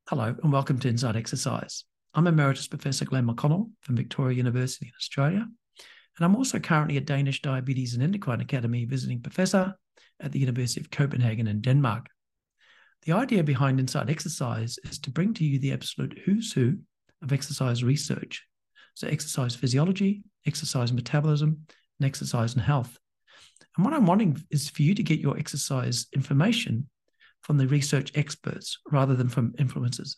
Hello and welcome to Inside Exercise. I'm Emeritus Professor Glenn McConnell from Victoria University in Australia, and I'm also currently a Danish Diabetes and Endocrine Academy visiting professor at the University of Copenhagen in Denmark. The idea behind Inside Exercise is to bring to you the absolute who's who of exercise research, so exercise physiology, exercise metabolism, and exercise and health. And what I'm wanting is for you to get your exercise information from the research experts rather than from influencers.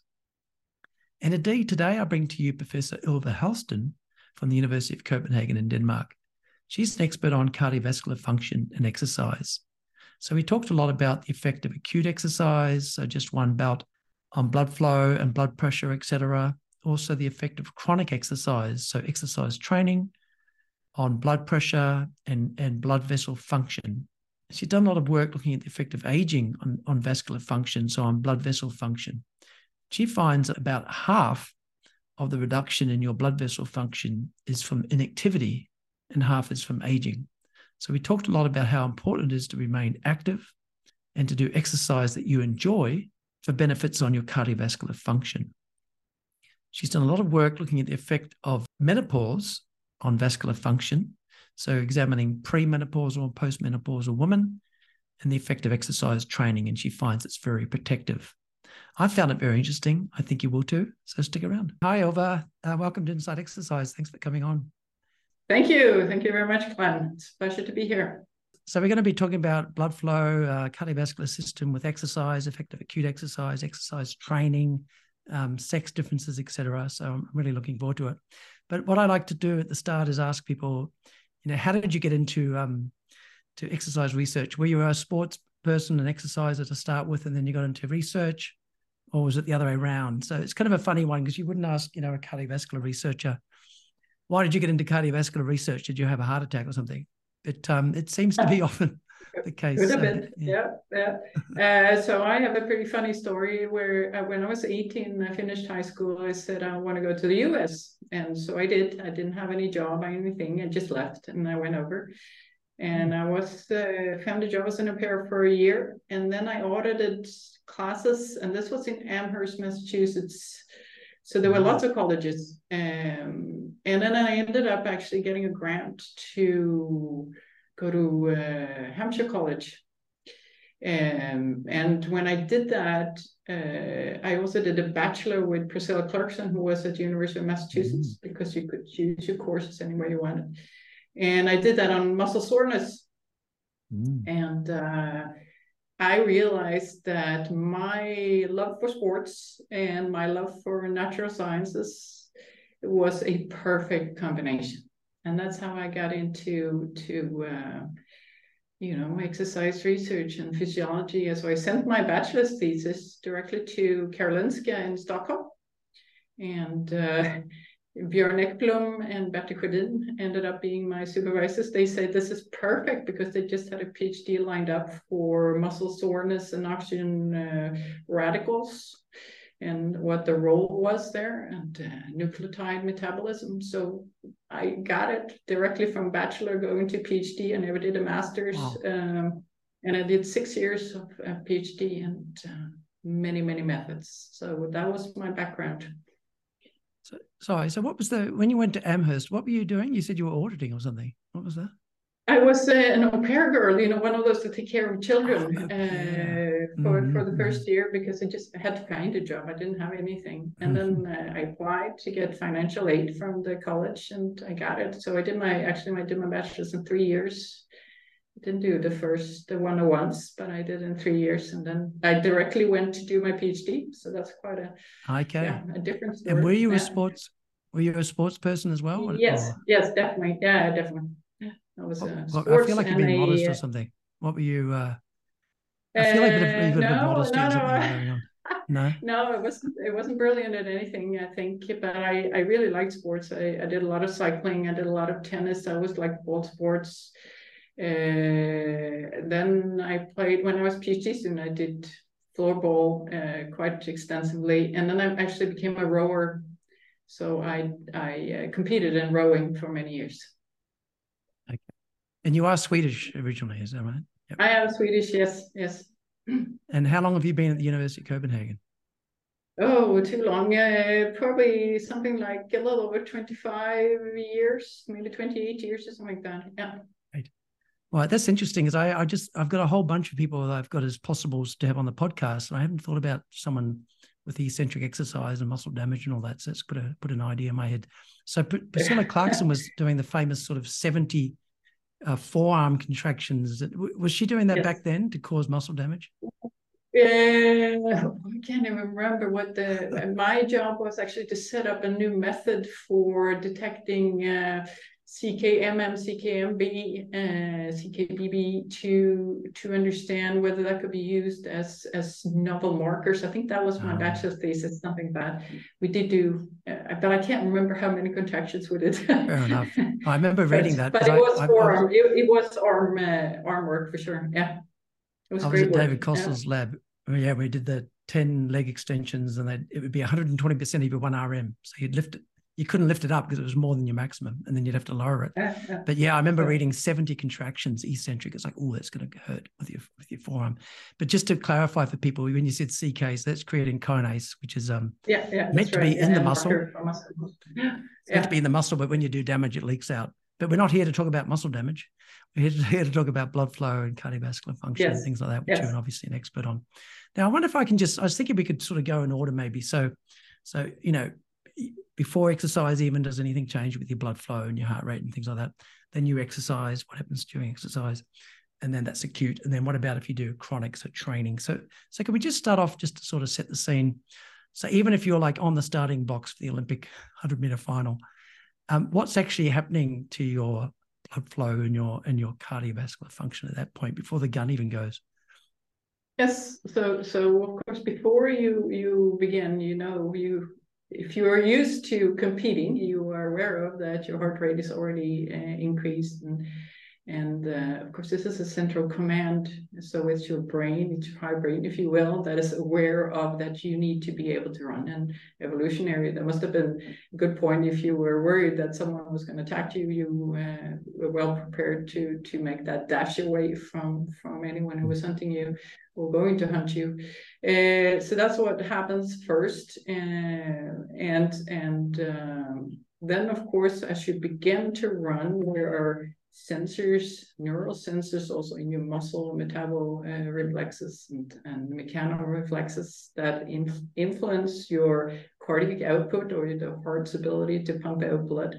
And indeed, today I bring to you Professor Ylva Halston from the University of Copenhagen in Denmark. She's an expert on cardiovascular function and exercise. So we talked a lot about the effect of acute exercise, so just one bout on blood flow and blood pressure, etc. Also the effect of chronic exercise, so exercise training on blood pressure and blood vessel function. She's done a lot of work looking at the effect of aging on vascular function, so on blood vessel function. She finds that about half of the reduction in your blood vessel function is from inactivity and half is from aging. So we talked a lot about how important it is to remain active and to do exercise that you enjoy for benefits on your cardiovascular function. She's done a lot of work looking at the effect of menopause on vascular function, so examining premenopausal and postmenopausal women and the effect of exercise training, and she finds it's very protective. I found it very interesting. I think you will too, so stick around. Hi, Ylva. Welcome to Inside Exercise. Thanks for coming on. Thank you. Thank you very much, Glenn. It's a pleasure to be here. So we're going to be talking about blood flow, cardiovascular system with exercise, effective acute exercise, exercise training, sex differences, etc. So I'm really looking forward to it. But what I like to do at the start is ask people, how did you get into to exercise research? Were you a sports person and exerciser to start with, and then you got into research, or was it the other way around? So it's kind of a funny one because you wouldn't ask, a cardiovascular researcher, why did you get into cardiovascular research? Did you have a heart attack or something? But it seems to be often the case. Could have been. Yeah. So I have a pretty funny story where when I was 18, I finished high school. I said, I want to go to the US. And so I did. I didn't have any job or anything. I just left and I went over. And I found a job as an au pair for a year. And then I audited classes. And this was in Amherst, Massachusetts. So there were lots of colleges. And then I ended up actually getting a grant to go to Hampshire College. And when I did that, I also did a bachelor with Priscilla Clarkson, who was at the University of Massachusetts, because you could choose your courses anywhere you wanted. And I did that on muscle soreness. And I realized that my love for sports and my love for natural sciences was a perfect combination. And that's how I got into exercise research and physiology. So I sent my bachelor's thesis directly to Karolinska in Stockholm. And Björn Ekblom and Bertil Sjödin ended up being my supervisors. They said this is perfect because they just had a PhD lined up for muscle soreness and oxygen radicals and what the role was there, and nucleotide metabolism. So I got it directly from bachelor going to PhD. I never did a master's. Wow. And I did 6 years of PhD and many, many methods. So that was my background. So what was when you went to Amherst, what were you doing? You said you were auditing or something. What was that? I was an au pair girl, one of those that take care of children for the first year, because I just had to find a job. I didn't have anything. And then I applied to get financial aid from the college and I got it. So I did my bachelor's in 3 years. I didn't do the 101s, but I did in 3 years. And then I directly went to do my PhD. So that's quite a different story. And were you a sports person as well? Yes, definitely. Yeah, definitely. I was I feel like you've been modest or something. What were you? I feel like you've got a bit of modesty or something going on. No, no, it wasn't brilliant at anything, I think. But I really liked sports. I did a lot of cycling. I did a lot of tennis. I always liked ball sports. Then I played when I was a PhD student. I did floorball quite extensively, and then I actually became a rower. So I competed in rowing for many years. Okay. And you are Swedish originally, is that right? Yep. I am Swedish, yes. And how long have you been at the University of Copenhagen? Oh, too long. Probably something like a little over 25 years, maybe 28 years or something like that. Yeah. Right. Well, that's interesting because I've got a whole bunch of people that I've got as possibles to have on the podcast, and I haven't thought about someone with eccentric exercise and muscle damage and all that. So it's put an idea in my head. So Priscilla Clarkson was doing the famous sort of 70 forearm contractions. Was she doing that Yes. back then to cause muscle damage? I can't even remember what my job was actually to set up a new method for detecting CKMM, CKMB, CKBB to understand whether that could be used as novel markers. I think that was my bachelor's thesis, something that we did do, but I can't remember how many contractions we did. Fair enough. I remember reading that. But it was forearm. It was arm work for sure. Yeah. It was I was great at work. David Kossel's lab. Yeah, we did the 10 leg extensions, and it would be 120% of your 1 RM. So you'd lift it. You couldn't lift it up because it was more than your maximum, and then you'd have to lower it. But yeah, I remember reading 70 contractions eccentric. It's like, oh, that's going to hurt with your forearm. But just to clarify for people, when you said CKs, that's creatine kinase, which is meant to be in the muscle. It's meant to be in the muscle, but when you do damage, it leaks out. But we're not here to talk about muscle damage. We're here to talk about blood flow and cardiovascular function and things like that, which you're obviously an expert on. Now, I wonder if I was thinking we could sort of go in order maybe. So before exercise even, does anything change with your blood flow and your heart rate and things like that? Then you exercise, what happens during exercise? And then that's acute. And then what about if you do chronic, so training? So can we just start off just to sort of set the scene? So even if you're like on the starting box for the Olympic 100-meter final, what's actually happening to your blood flow and your cardiovascular function at that point before the gun even goes? Yes. So of course, before you begin, if you are used to competing, you are aware of that your heart rate is already increased, and of course this is a central command. So it's your brain, it's your high brain, if you will, that is aware of that you need to be able to run. And evolutionary, that must have been a good point. If you were worried that someone was going to attack you, you were well prepared to make that dash away from anyone who was hunting you or going to hunt you. So that's what happens first, and then of course, as you begin to run, there are sensors, neural sensors also in your muscle, reflexes and mechanical reflexes that influence your cardiac output or the heart's ability to pump out blood.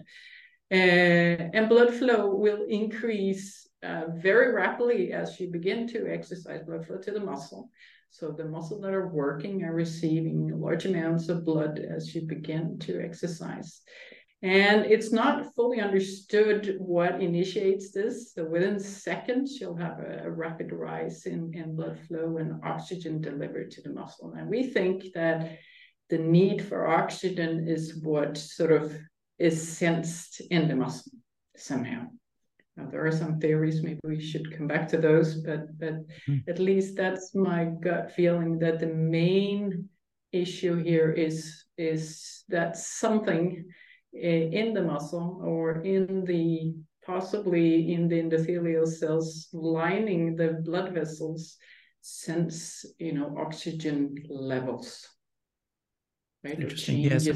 And blood flow will increase very rapidly as you begin to exercise. Blood flow to the muscle. So the muscles that are working are receiving large amounts of blood as you begin to exercise. And it's not fully understood what initiates this. So within seconds, you'll have a rapid rise in blood flow and oxygen delivered to the muscle. And we think that the need for oxygen is what sort of is sensed in the muscle somehow. Now, there are some theories, maybe we should come back to those, but at least that's my gut feeling, that the main issue here is that something in the muscle or possibly in the endothelial cells lining the blood vessels sense oxygen levels, right? Interesting. Yeah, so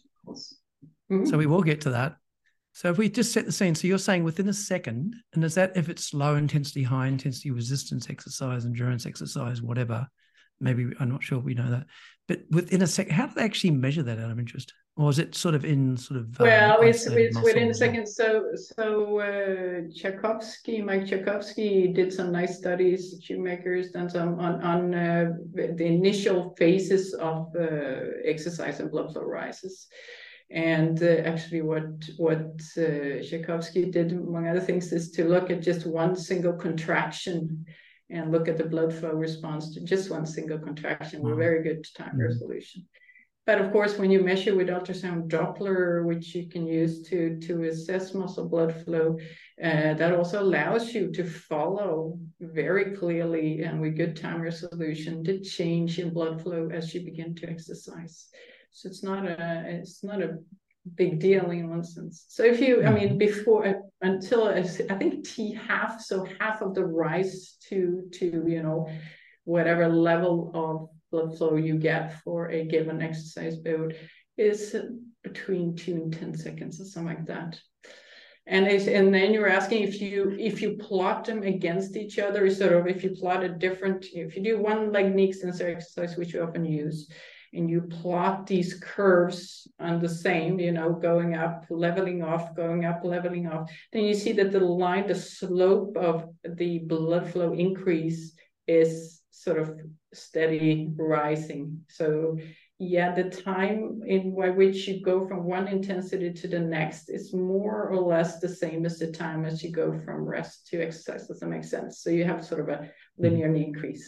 we will get to that. So if we just set the scene, so you're saying within a second, and is that if it's low intensity, high intensity resistance exercise, endurance exercise, whatever, maybe, I'm not sure we know that, but within a second, how do they actually measure that out of interest? Or is it sort of in sort of it's within a second. So Mike Tchaikovsky did some nice studies. Shoemakers done some on the initial phases of exercise and blood flow rises. And actually, what Tchaikovsky did, among other things, is to look at just one single contraction and look at the blood flow response to just one single contraction. We're very good time resolution. But of course, when you measure with ultrasound Doppler, which you can use to assess muscle blood flow, that also allows you to follow very clearly and with good time resolution the change in blood flow as you begin to exercise. So it's not a big deal in one sense. So if you, until I think half of the rise to whatever level of blood flow you get for a given exercise mode is between 2 and 10 seconds or something like that. And then you're asking if you plot them against each other, sort of if you plot if you do one leg knee extensor exercise, which we often use, and you plot these curves on the same, going up, leveling off, going up, leveling off, then you see that the slope of the blood flow increase is sort of steady rising. So yeah, the time by which you go from one intensity to the next is more or less the same as the time as you go from rest to exercise. Does that make sense? So you have sort of a linear increase,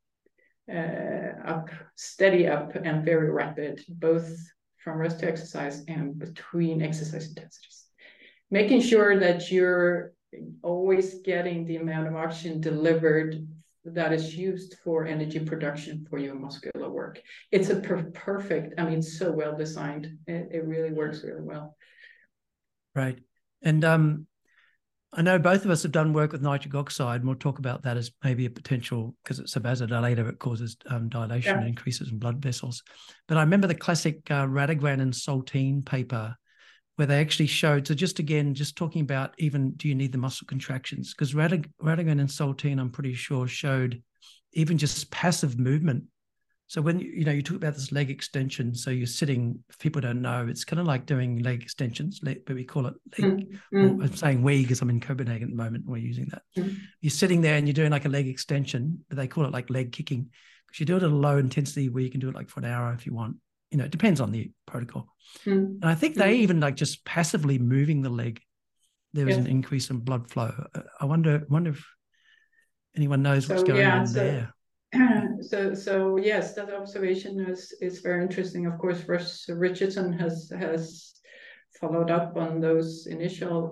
steady up and very rapid, both from rest to exercise and between exercise intensities. Making sure that you're always getting the amount of oxygen delivered that is used for energy production for your muscular work. It's a perfect, it's so well designed. It really works really well. Right. And I know both of us have done work with nitric oxide, and we'll talk about that as maybe a potential, because it's a vasodilator, it causes dilation and increases in blood vessels. But I remember the classic Radegran and Saltine paper, where they actually showed, so just talking about even, do you need the muscle contractions? Because Radegran and Saltine, I'm pretty sure, showed even just passive movement. So when, you talk about this leg extension, so you're sitting, if people don't know, it's kind of like doing leg extensions, but we call it leg. I'm saying we because I'm in Copenhagen at the moment, we're using that. You're sitting there and you're doing like a leg extension, but they call it like leg kicking, because you do it at a low intensity where you can do it like for an hour if you want. It depends on the protocol. And I think they even like just passively moving the leg, there was an increase in blood flow. I wonder if anyone knows what's going on there. So yes, that observation is very interesting. Of course, Richardson has followed up on those initial,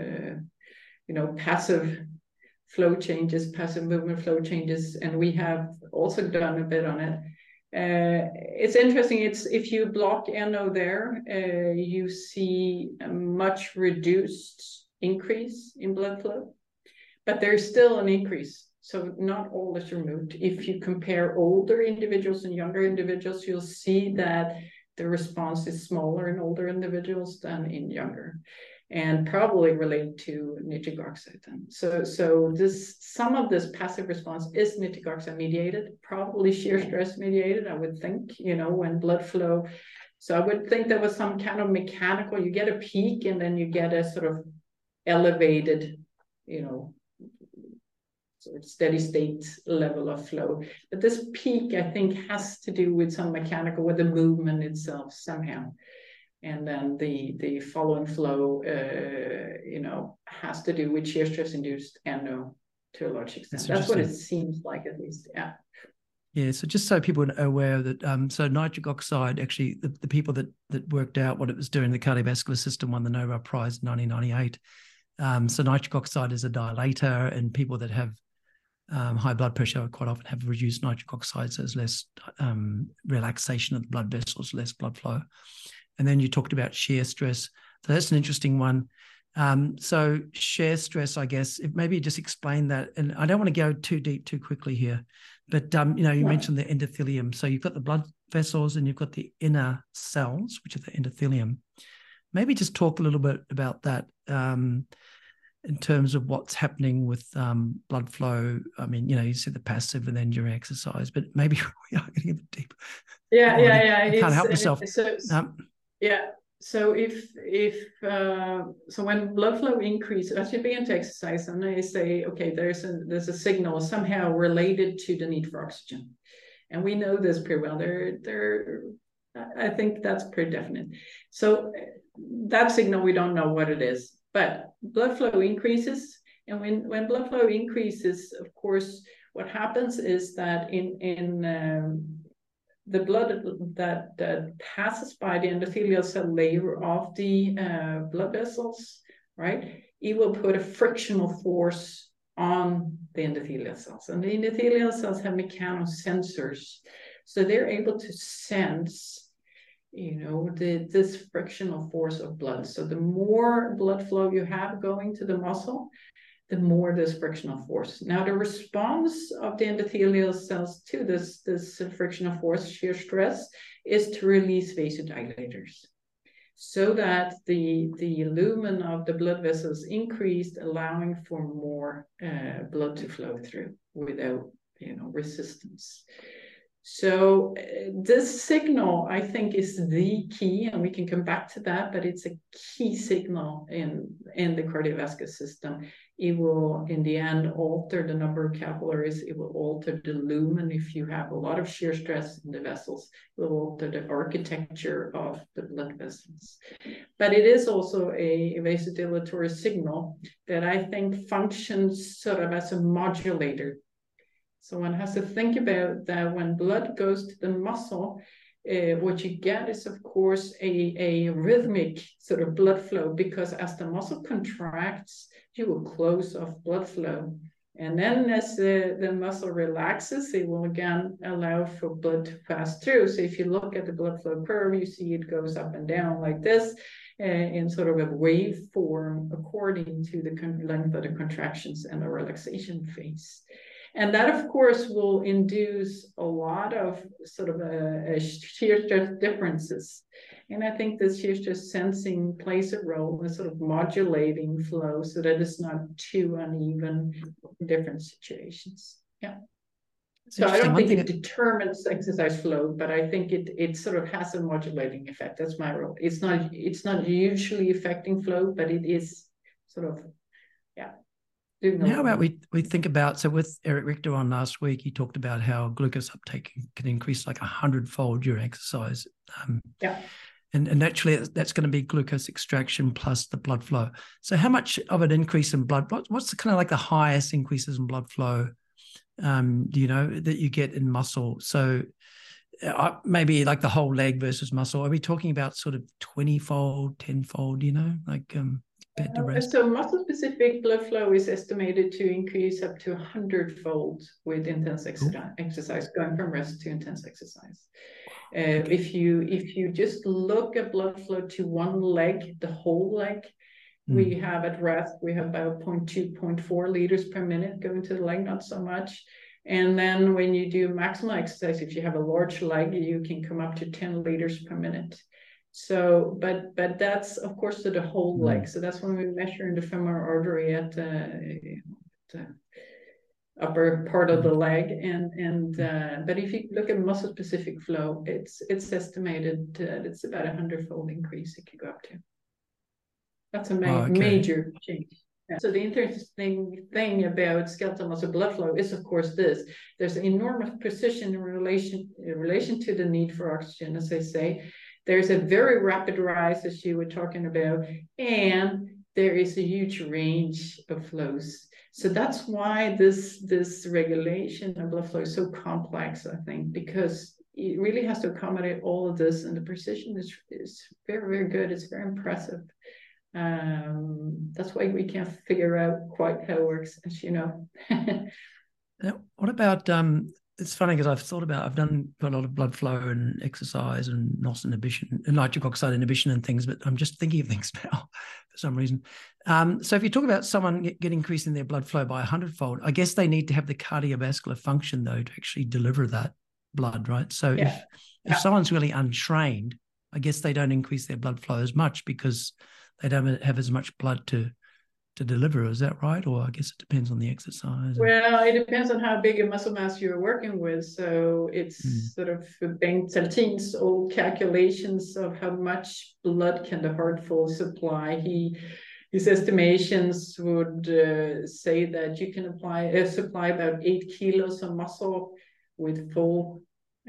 passive flow changes, passive movement flow changes, and we have also done a bit on it. It's interesting. If you block NO there, you see a much reduced increase in blood flow, but there's still an increase. So not all is removed. If you compare older individuals and younger individuals, you'll see that the response is smaller in older individuals than in younger, and probably related to nitric oxide. So some of this passive response is nitric oxide mediated, probably shear stress mediated, I would think, when blood flow. So I would think there was some kind of mechanical, you get a peak and then you get a sort of elevated, sort of steady state level of flow. But this peak, I think, has to do with some mechanical, with the movement itself somehow. And then the following flow, has to do with shear stress induced NO to a large extent. That's what it seems like, at least. Yeah. Yeah. So just so people are aware that, so nitric oxide, actually, the people that worked out what it was doing in the cardiovascular system won the Nobel Prize in 1998. So nitric oxide is a dilator, and people that have high blood pressure quite often have reduced nitric oxide, so there's less relaxation of the blood vessels, less blood flow. And then you talked about shear stress. So that's an interesting one. So shear stress, I guess, maybe just explain that. And I don't want to go too deep too quickly here, but you mentioned the endothelium. So you've got the blood vessels and you've got the inner cells, which are the endothelium. Maybe just talk a little bit about that in terms of what's happening with blood flow. I mean, you said the passive and then during exercise, but maybe we are getting a bit deep. Yeah. I can't help myself. So so when blood flow increases, as you begin to exercise, and they say, okay, there's a signal somehow related to the need for oxygen, and we know this pretty well. I think that's pretty definite. So that signal, we don't know what it is, but blood flow increases, and when blood flow increases, of course, what happens is that in the blood that passes by the endothelial cell layer of the blood vessels, right? It will put a frictional force on the endothelial cells. And the endothelial cells have mechanosensors. So they're able to sense, this frictional force of blood. So the more blood flow you have going to the muscle, the more this frictional force. Now, the response of the endothelial cells to this frictional force, shear stress, is to release vasodilators, so that the lumen of the blood vessels increased, allowing for more blood to flow through without, resistance. So this signal, I think, is the key, and we can come back to that, but it's a key signal in the cardiovascular system. It will, in the end, alter the number of capillaries. It will alter the lumen. If you have a lot of shear stress in the vessels, it will alter the architecture of the blood vessels. But it is also a vasodilatory signal that I think functions sort of as a modulator. So one has to think about that when blood goes to the muscle, what you get is, of course, a rhythmic sort of blood flow, because as the muscle contracts, you will close off blood flow. And then as the muscle relaxes, it will again allow for blood to pass through. So if you look at the blood flow curve, you see it goes up and down like this in sort of a wave form according to the length of the contractions and the relaxation phase. And that, of course, will induce a lot of sort of shear stress differences. And I think this shear stress sensing plays a role in sort of modulating flow so that it's not too uneven in different situations. Yeah. So I don't think it determines exercise flow, but I think it sort of has a modulating effect. That's my role. It's not usually affecting flow, but it is sort of, yeah. How about we think about, so with Eric Richter on last week, he talked about how glucose uptake can increase like 100-fold during exercise. And naturally, that's going to be glucose extraction plus the blood flow. So how much of an increase in blood, what's kind of like the highest increases in blood flow, do you know, that you get in muscle? So maybe like the whole leg versus muscle. Are we talking about sort of 20-fold, 10-fold, like... So muscle-specific blood flow is estimated to increase up to 100-fold with intense exercise, going from rest to intense exercise. If you just look at blood flow to one leg, the whole leg, we have at rest, we have about 0.2, 0.4 liters per minute going to the leg, not so much. And then when you do maximal exercise, if you have a large leg, you can come up to 10 liters per minute. So, but that's, of course, to the whole leg. So that's when we measure in the femoral artery at the upper part of the leg. But if you look at muscle-specific flow, it's estimated that it's about 100-fold increase it can go up to. That's a major change. Yeah. So the interesting thing about skeletal muscle blood flow is, of course, this. There's enormous precision in relation to the need for oxygen, as I say. There's a very rapid rise, as you were talking about, and there is a huge range of flows. So that's why this regulation of blood flow is so complex, I think, because it really has to accommodate all of this, and the precision is very, very good. It's very impressive. That's why we can't figure out quite how it works, as you know. Now, what about it's funny because I've done quite a lot of blood flow and exercise and NOS inhibition and nitric oxide inhibition and things, but I'm just thinking of things now for some reason. So if you talk about someone getting increasing their blood flow by 100-fold, I guess they need to have the cardiovascular function though to actually deliver that blood, right? So if someone's really untrained, I guess they don't increase their blood flow as much because they don't have as much blood to deliver. Is that right? Or I guess it depends on the exercise. Well, it depends on how big a muscle mass you're working with. So it's sort of Bengt Saltin's old calculations of how much blood can the heart fully supply. His estimations would say that you can supply about 8 kilos of muscle with full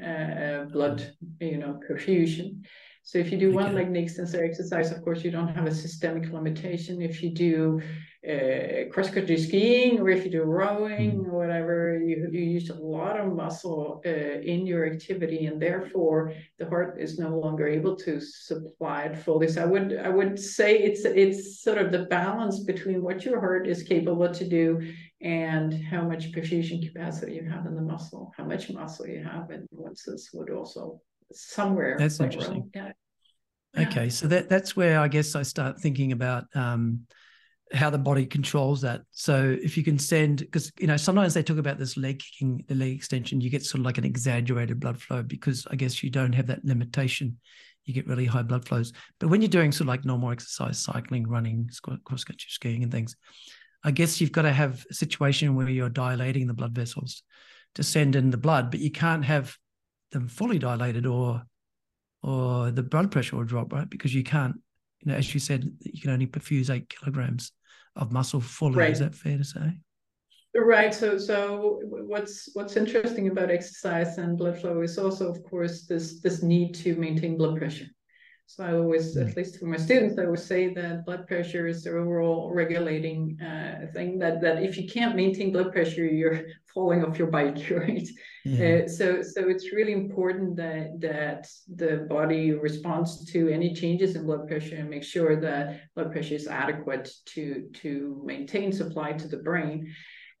blood, perfusion. So if you do one leg extensor exercise, of course, you don't have a systemic limitation. If you do cross-country skiing, or if you do rowing or whatever, you use a lot of muscle in your activity, and therefore the heart is no longer able to supply it fully. So I would say it's sort of the balance between what your heart is capable to do and how much perfusion capacity you have in the muscle, how much muscle you have, and once this would also somewhere. That's interesting. Okay, so that's where I guess I start thinking about how the body controls that. So if you can send, because sometimes they talk about this leg kicking, the leg extension, you get sort of like an exaggerated blood flow because I guess you don't have that limitation. You get really high blood flows. But when you're doing sort of like normal exercise, cycling, running, cross-country skiing and things, I guess you've got to have a situation where you're dilating the blood vessels to send in the blood, but you can't have them fully dilated or the blood pressure will drop, right? Because you can't, as you said, you can only perfuse 8 kilograms of muscle fully. Right. Is that fair to say? Right. So what's interesting about exercise and blood flow is also, of course, this need to maintain blood pressure. So I always, at least for my students, I always say that blood pressure is the overall regulating thing. That if you can't maintain blood pressure, you're falling off your bike, right? Yeah. So it's really important that the body responds to any changes in blood pressure and make sure that blood pressure is adequate to maintain supply to the brain.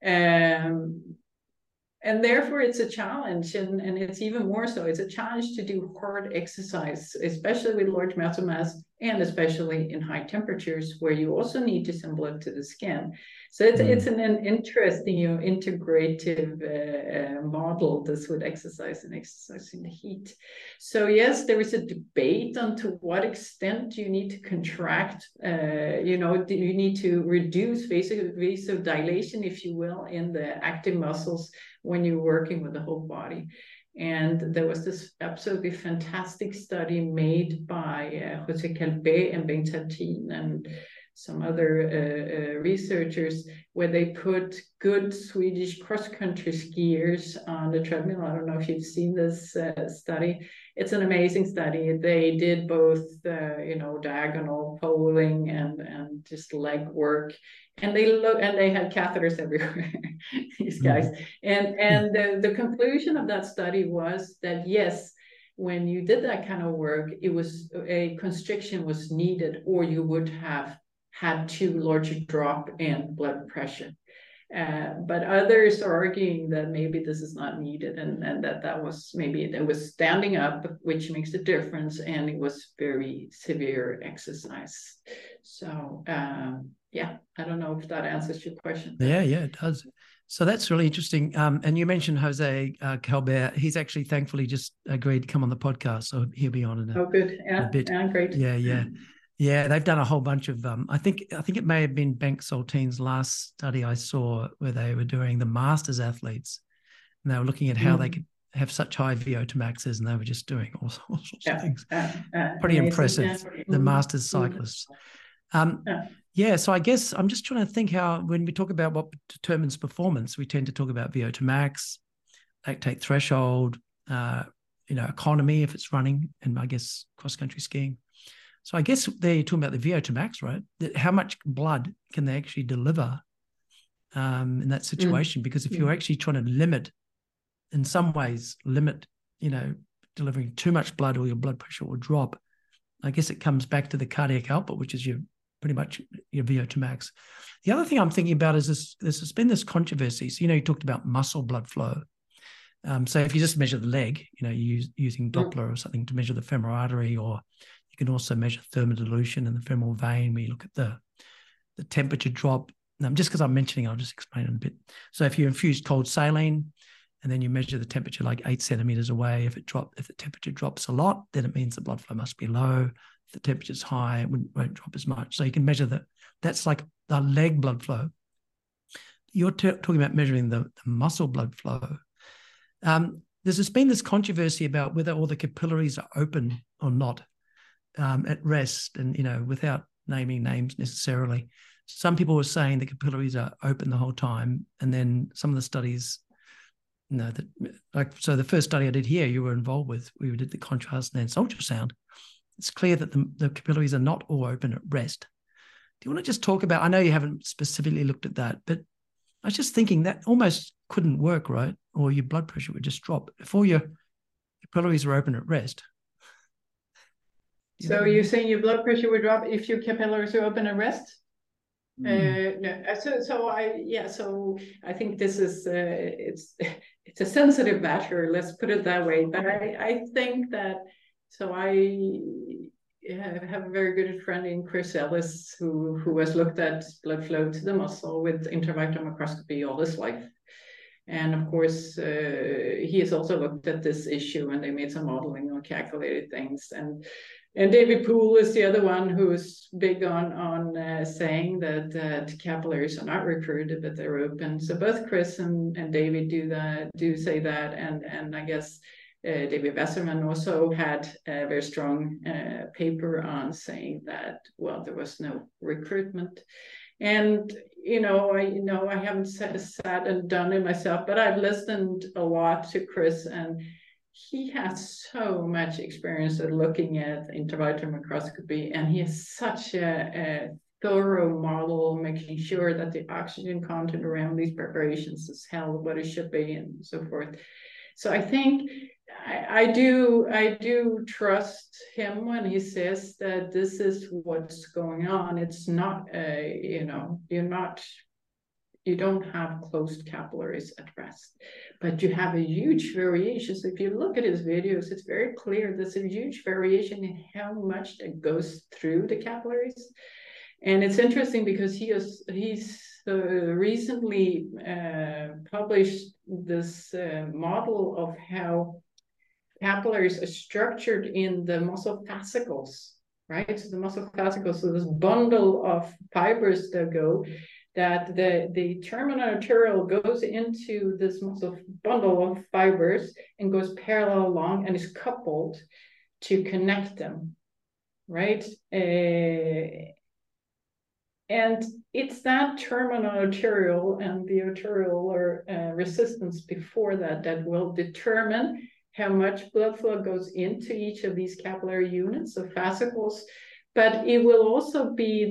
And therefore, it's a challenge, and it's even more so. It's a challenge to do hard exercise, especially with large muscle mass, and especially in high temperatures, where you also need to send blood to the skin. So it's an interesting, integrative model, this with exercise and exercise in the heat. So yes, there is a debate on to what extent you need to contract. Do you need to reduce vasodilation, if you will, in the active muscles when you're working with the whole body. And there was this absolutely fantastic study made by Jose Calvé and Bengt Hartin and some other researchers, where they put good Swedish cross-country skiers on the treadmill. I don't know if you've seen this study. It's an amazing study. They did both, diagonal poling and just leg work. And they had catheters everywhere, these guys. And the conclusion of that study was that, yes, when you did that kind of work, it was a constriction was needed, or you would have had too large a drop in blood pressure. But others are arguing that maybe this is not needed, and that was maybe it was standing up, which makes a difference, and it was very severe exercise. So I don't know if that answers your question. Yeah, it does. So that's really interesting. And you mentioned Jose Calvé. He's actually thankfully just agreed to come on the podcast, so he'll be on in a, good. Yeah, a bit. Yeah, great. Yeah, they've done a whole bunch of. I think it may have been Bengt Saltin's last study I saw, where they were doing the masters athletes, and they were looking at how they could have such high VO2 maxes, and they were just doing all sorts of things. Pretty impressive. The masters cyclists. So I guess I'm just trying to think how, when we talk about what determines performance, we tend to talk about VO2 max, lactate threshold, economy if it's running, and I guess cross-country skiing. So I guess they're talking about the VO2 max, right? How much blood can they actually deliver in that situation? Because if you're actually trying to limit, delivering too much blood, or your blood pressure will drop, I guess it comes back to the cardiac output, which is pretty much your VO2 max. The other thing I'm thinking about is there's been this controversy. So, you talked about muscle blood flow. So if you just measure the leg, you're using Doppler or something to measure the femoral artery, or you can also measure thermodilution in the femoral vein, where you look at the temperature drop. Just because I'm mentioning, I'll just explain it a bit. So if you infuse cold saline, and then you measure the temperature like 8 centimeters away, if the temperature drops a lot, then it means the blood flow must be low. If the temperature's high, it won't drop as much. So you can measure that. That's like the leg blood flow. You're talking about measuring the muscle blood flow. There's been this controversy about whether all the capillaries are open or not at rest, and without naming names necessarily. Some people were saying the capillaries are open the whole time, and then some of the studies, so the first study I did here, you were involved with, we did the contrast and then ultrasound. It's clear that the capillaries are not all open at rest. Do you want to just talk about, I know you haven't specifically looked at that, but I was just thinking that almost couldn't work, right? Or your blood pressure would just drop if all your capillaries are open at rest. So you're saying your blood pressure would drop if your capillaries are open at rest? No. So I think this is it's a sensitive matter. Let's put it that way. But I think that have a very good friend in Chris Ellis who has looked at blood flow to the muscle with intravitreal microscopy all his life. And of course, he has also looked at this issue, and they made some modeling on calculated things. And David Poole is the other one who's big on saying that capillaries are not recruited, but they're open. So both Chris and David do say that, and I guess David Wasserman also had a very strong paper on saying that, well, there was no recruitment. And I haven't sat and done it myself, but I've listened a lot to Chris, and he has so much experience at looking at intravitreal microscopy, and he has such a thorough model, making sure that the oxygen content around these preparations is held what it should be, and so forth. So I think I do trust him when he says that this is what's going on. It's not you don't have closed capillaries at rest, but you have a huge variation. So if you look at his videos, it's very clear there's a huge variation in how much that goes through the capillaries. And it's interesting because he's recently published this model of how capillaries are structured in the muscle fascicles, right? So the muscle fascicles, so this bundle of fibers that the terminal arteriole goes into this muscle bundle of fibers and goes parallel along and is coupled to connect them, right? And it's that terminal arteriole and the arteriolar resistance before that will determine how much blood flow goes into each of these capillary units of fascicles. But it will also be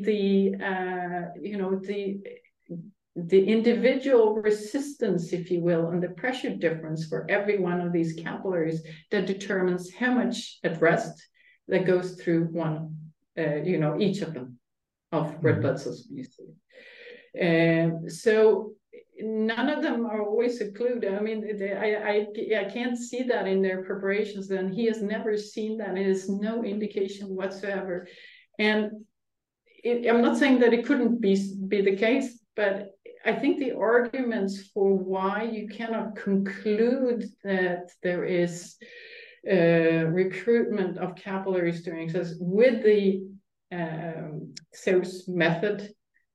the individual resistance, if you will, and the pressure difference for every one of these capillaries that determines how much at rest that goes through each of them of red blood cells. So none of them are always secluded. I mean, I can't see that in their preparations, and he has never seen that. It is no indication whatsoever. And I'm not saying that it couldn't be the case, but I think the arguments for why you cannot conclude that there is recruitment of capillaries during exercise with the SEUS method,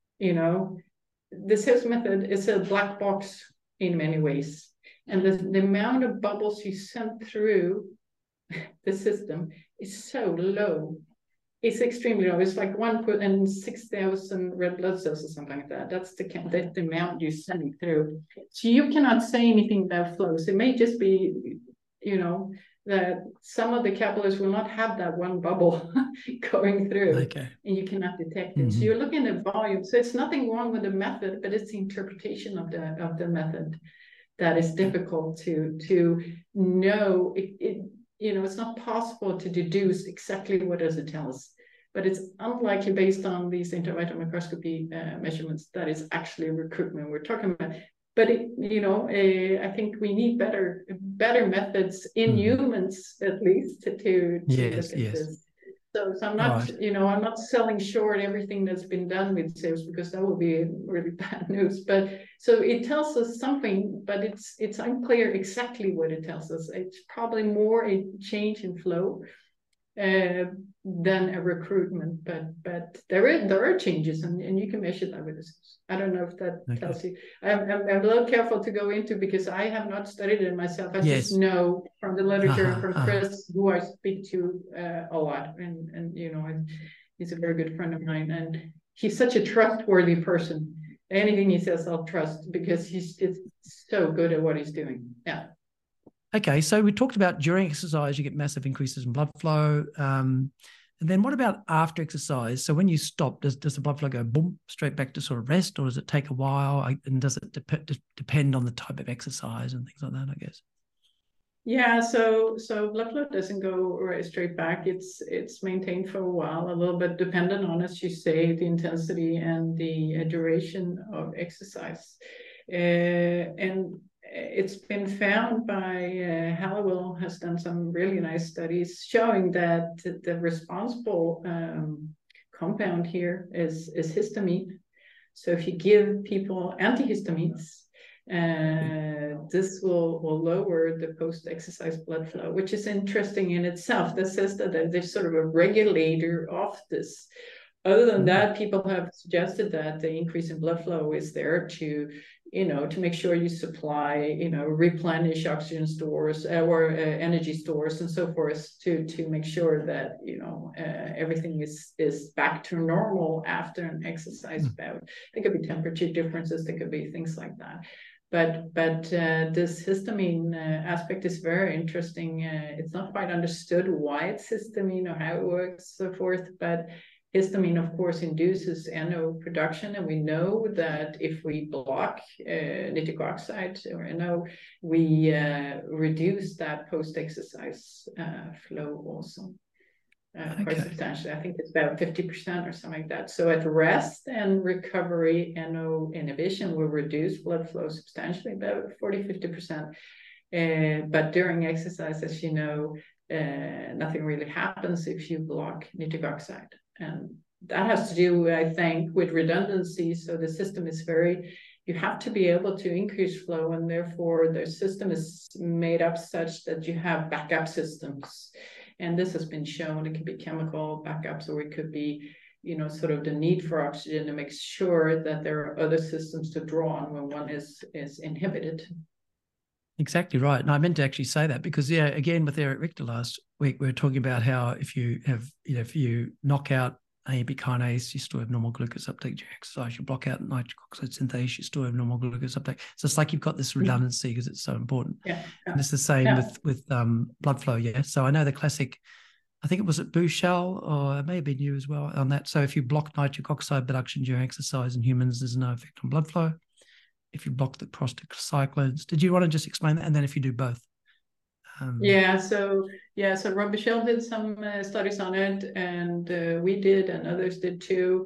the SEUS method is a black box in many ways. And the amount of bubbles you send through the system is so low. It's extremely low. It's like 1 in 6,000 red blood cells or something like that. That's the amount you're sending through. So you cannot say anything about flows. It may just be, that some of the capillaries will not have that one bubble going through, okay, and you cannot detect it. So you're looking at volume. So it's nothing wrong with the method, but it's the interpretation of the method that is difficult to know. It's not possible to deduce exactly what does it tell us, but it's unlikely based on these intravitreal microscopy measurements that is actually recruitment we're talking about. But I think we need better methods in humans, at least, to look at this. So I'm not, I'm not selling short everything that's been done with SEUS, because that would be really bad news. But so it tells us something, but it's unclear exactly what it tells us. It's probably more a change in flow than a recruitment, but there are changes, and you can measure that with this. I don't know if that tells you. I'm a little careful to go into, because I have not studied it myself. I just know from the literature and from Chris, who I speak to a lot, and he's a very good friend of mine, and he's such a trustworthy person. Anything he says, I'll trust, because he's just so good at what he's doing. Yeah. Okay, so we talked about during exercise, you get massive increases in blood flow. And then what about after exercise? So when you stop, does the blood flow go boom, straight back to sort of rest, or does it take a while? And does it depend on the type of exercise and things like that, I guess? Yeah, so blood flow doesn't go right straight back. It's maintained for a while, a little bit dependent on, as you say, the intensity and the duration of exercise. And it's been found by Halliwell has done some really nice studies showing that the responsible compound here is histamine. So if you give people antihistamines, this will lower the post-exercise blood flow, which is interesting in itself. That says that there's sort of a regulator of this. Other than that, people have suggested that the increase in blood flow is there to, to make sure you supply, replenish oxygen stores or energy stores and so forth to make sure that, everything is back to normal after an exercise bout. There could be temperature differences, there could be things like that. But this histamine aspect is very interesting. It's not quite understood why it's histamine or how it works, so forth, but histamine, of course, induces NO production, and we know that if we block nitric oxide or NO, we reduce that post-exercise flow also quite substantially. I think it's about 50% or something like that. So at rest and recovery, NO inhibition will reduce blood flow substantially, about 40-50%. But during exercise, as you know, nothing really happens if you block nitric oxide. And that has to do, I think, with redundancy. So the system is you have to be able to increase flow, and therefore the system is made up such that you have backup systems. And this has been shown. It could be chemical backups, or it could be, sort of the need for oxygen to make sure that there are other systems to draw on when one is inhibited. Exactly right. And I meant to actually say that because, again, with Eric Richter last week, we were talking about how if you have, if you knock out AMP kinase, you still have normal glucose uptake during exercise. You block out nitric oxide synthase, you still have normal glucose uptake. So it's like you've got this redundancy because it's so important. Yeah. And it's the same with blood flow. Yeah. So I know the classic, I think it was at Bouchel, or it may have been you as well on that. So if you block nitric oxide production during exercise in humans, there's no effect on blood flow. If you block the prostacyclins, did you want to just explain that? And then if you do both. So Rob Bichel did some studies on it, and we did, and others did too.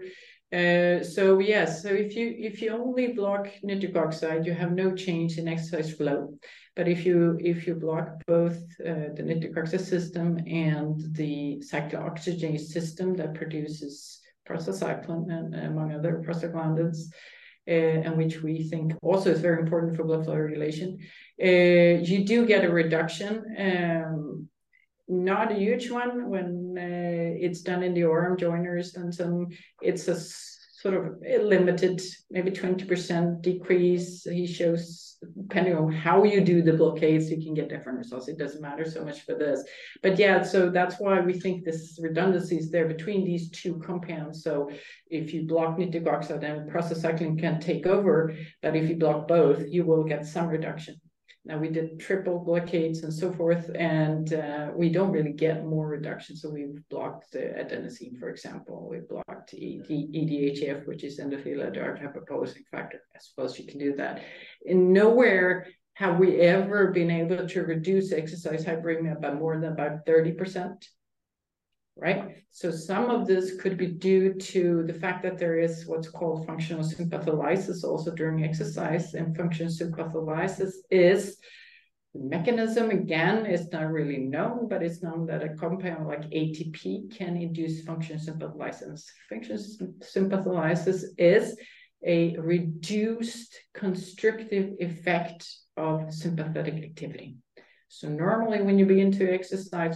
So if you only block nitric oxide, you have no change in exercise flow. But if you block both the nitric oxide system and the cyclooxygenase system that produces prostacyclin and among other prostaglandins, and which we think also is very important for blood flow regulation, you do get a reduction, not a huge one when it's done in the ORM joiners, and it's a sort of a limited, maybe 20% decrease. He shows, depending on how you do the blockades, you can get different results. It doesn't matter so much for this. But so that's why we think this redundancy is there between these two compounds. So if you block nitric oxide, then prostacyclin can take over, but if you block both, you will get some reduction. Now we did triple blockades and so forth, and we don't really get more reduction. So we've blocked adenosine, for example. We blocked EDHF, which is endothelial derived hyperpolarizing factor. I suppose you can do that. And nowhere have we ever been able to reduce exercise hyperemia by more than about 30%. Right? So some of this could be due to the fact that there is what's called functional sympatholysis also during exercise, and functional sympatholysis is the mechanism, again, is not really known, but it's known that a compound like ATP can induce functional sympatholysis. Functional sympatholysis is a reduced constrictive effect of sympathetic activity. So normally when you begin to exercise,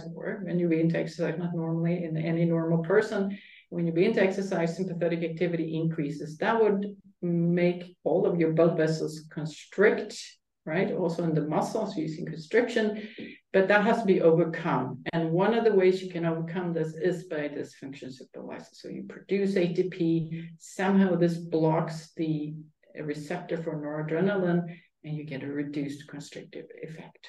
not normally in any normal person, when you begin to exercise, sympathetic activity increases. That would make all of your blood vessels constrict, right? Also in the muscles using constriction, but that has to be overcome. And one of the ways you can overcome this is by this functional sympatholysis. So you produce ATP, somehow this blocks the receptor for noradrenaline, and you get a reduced constrictive effect.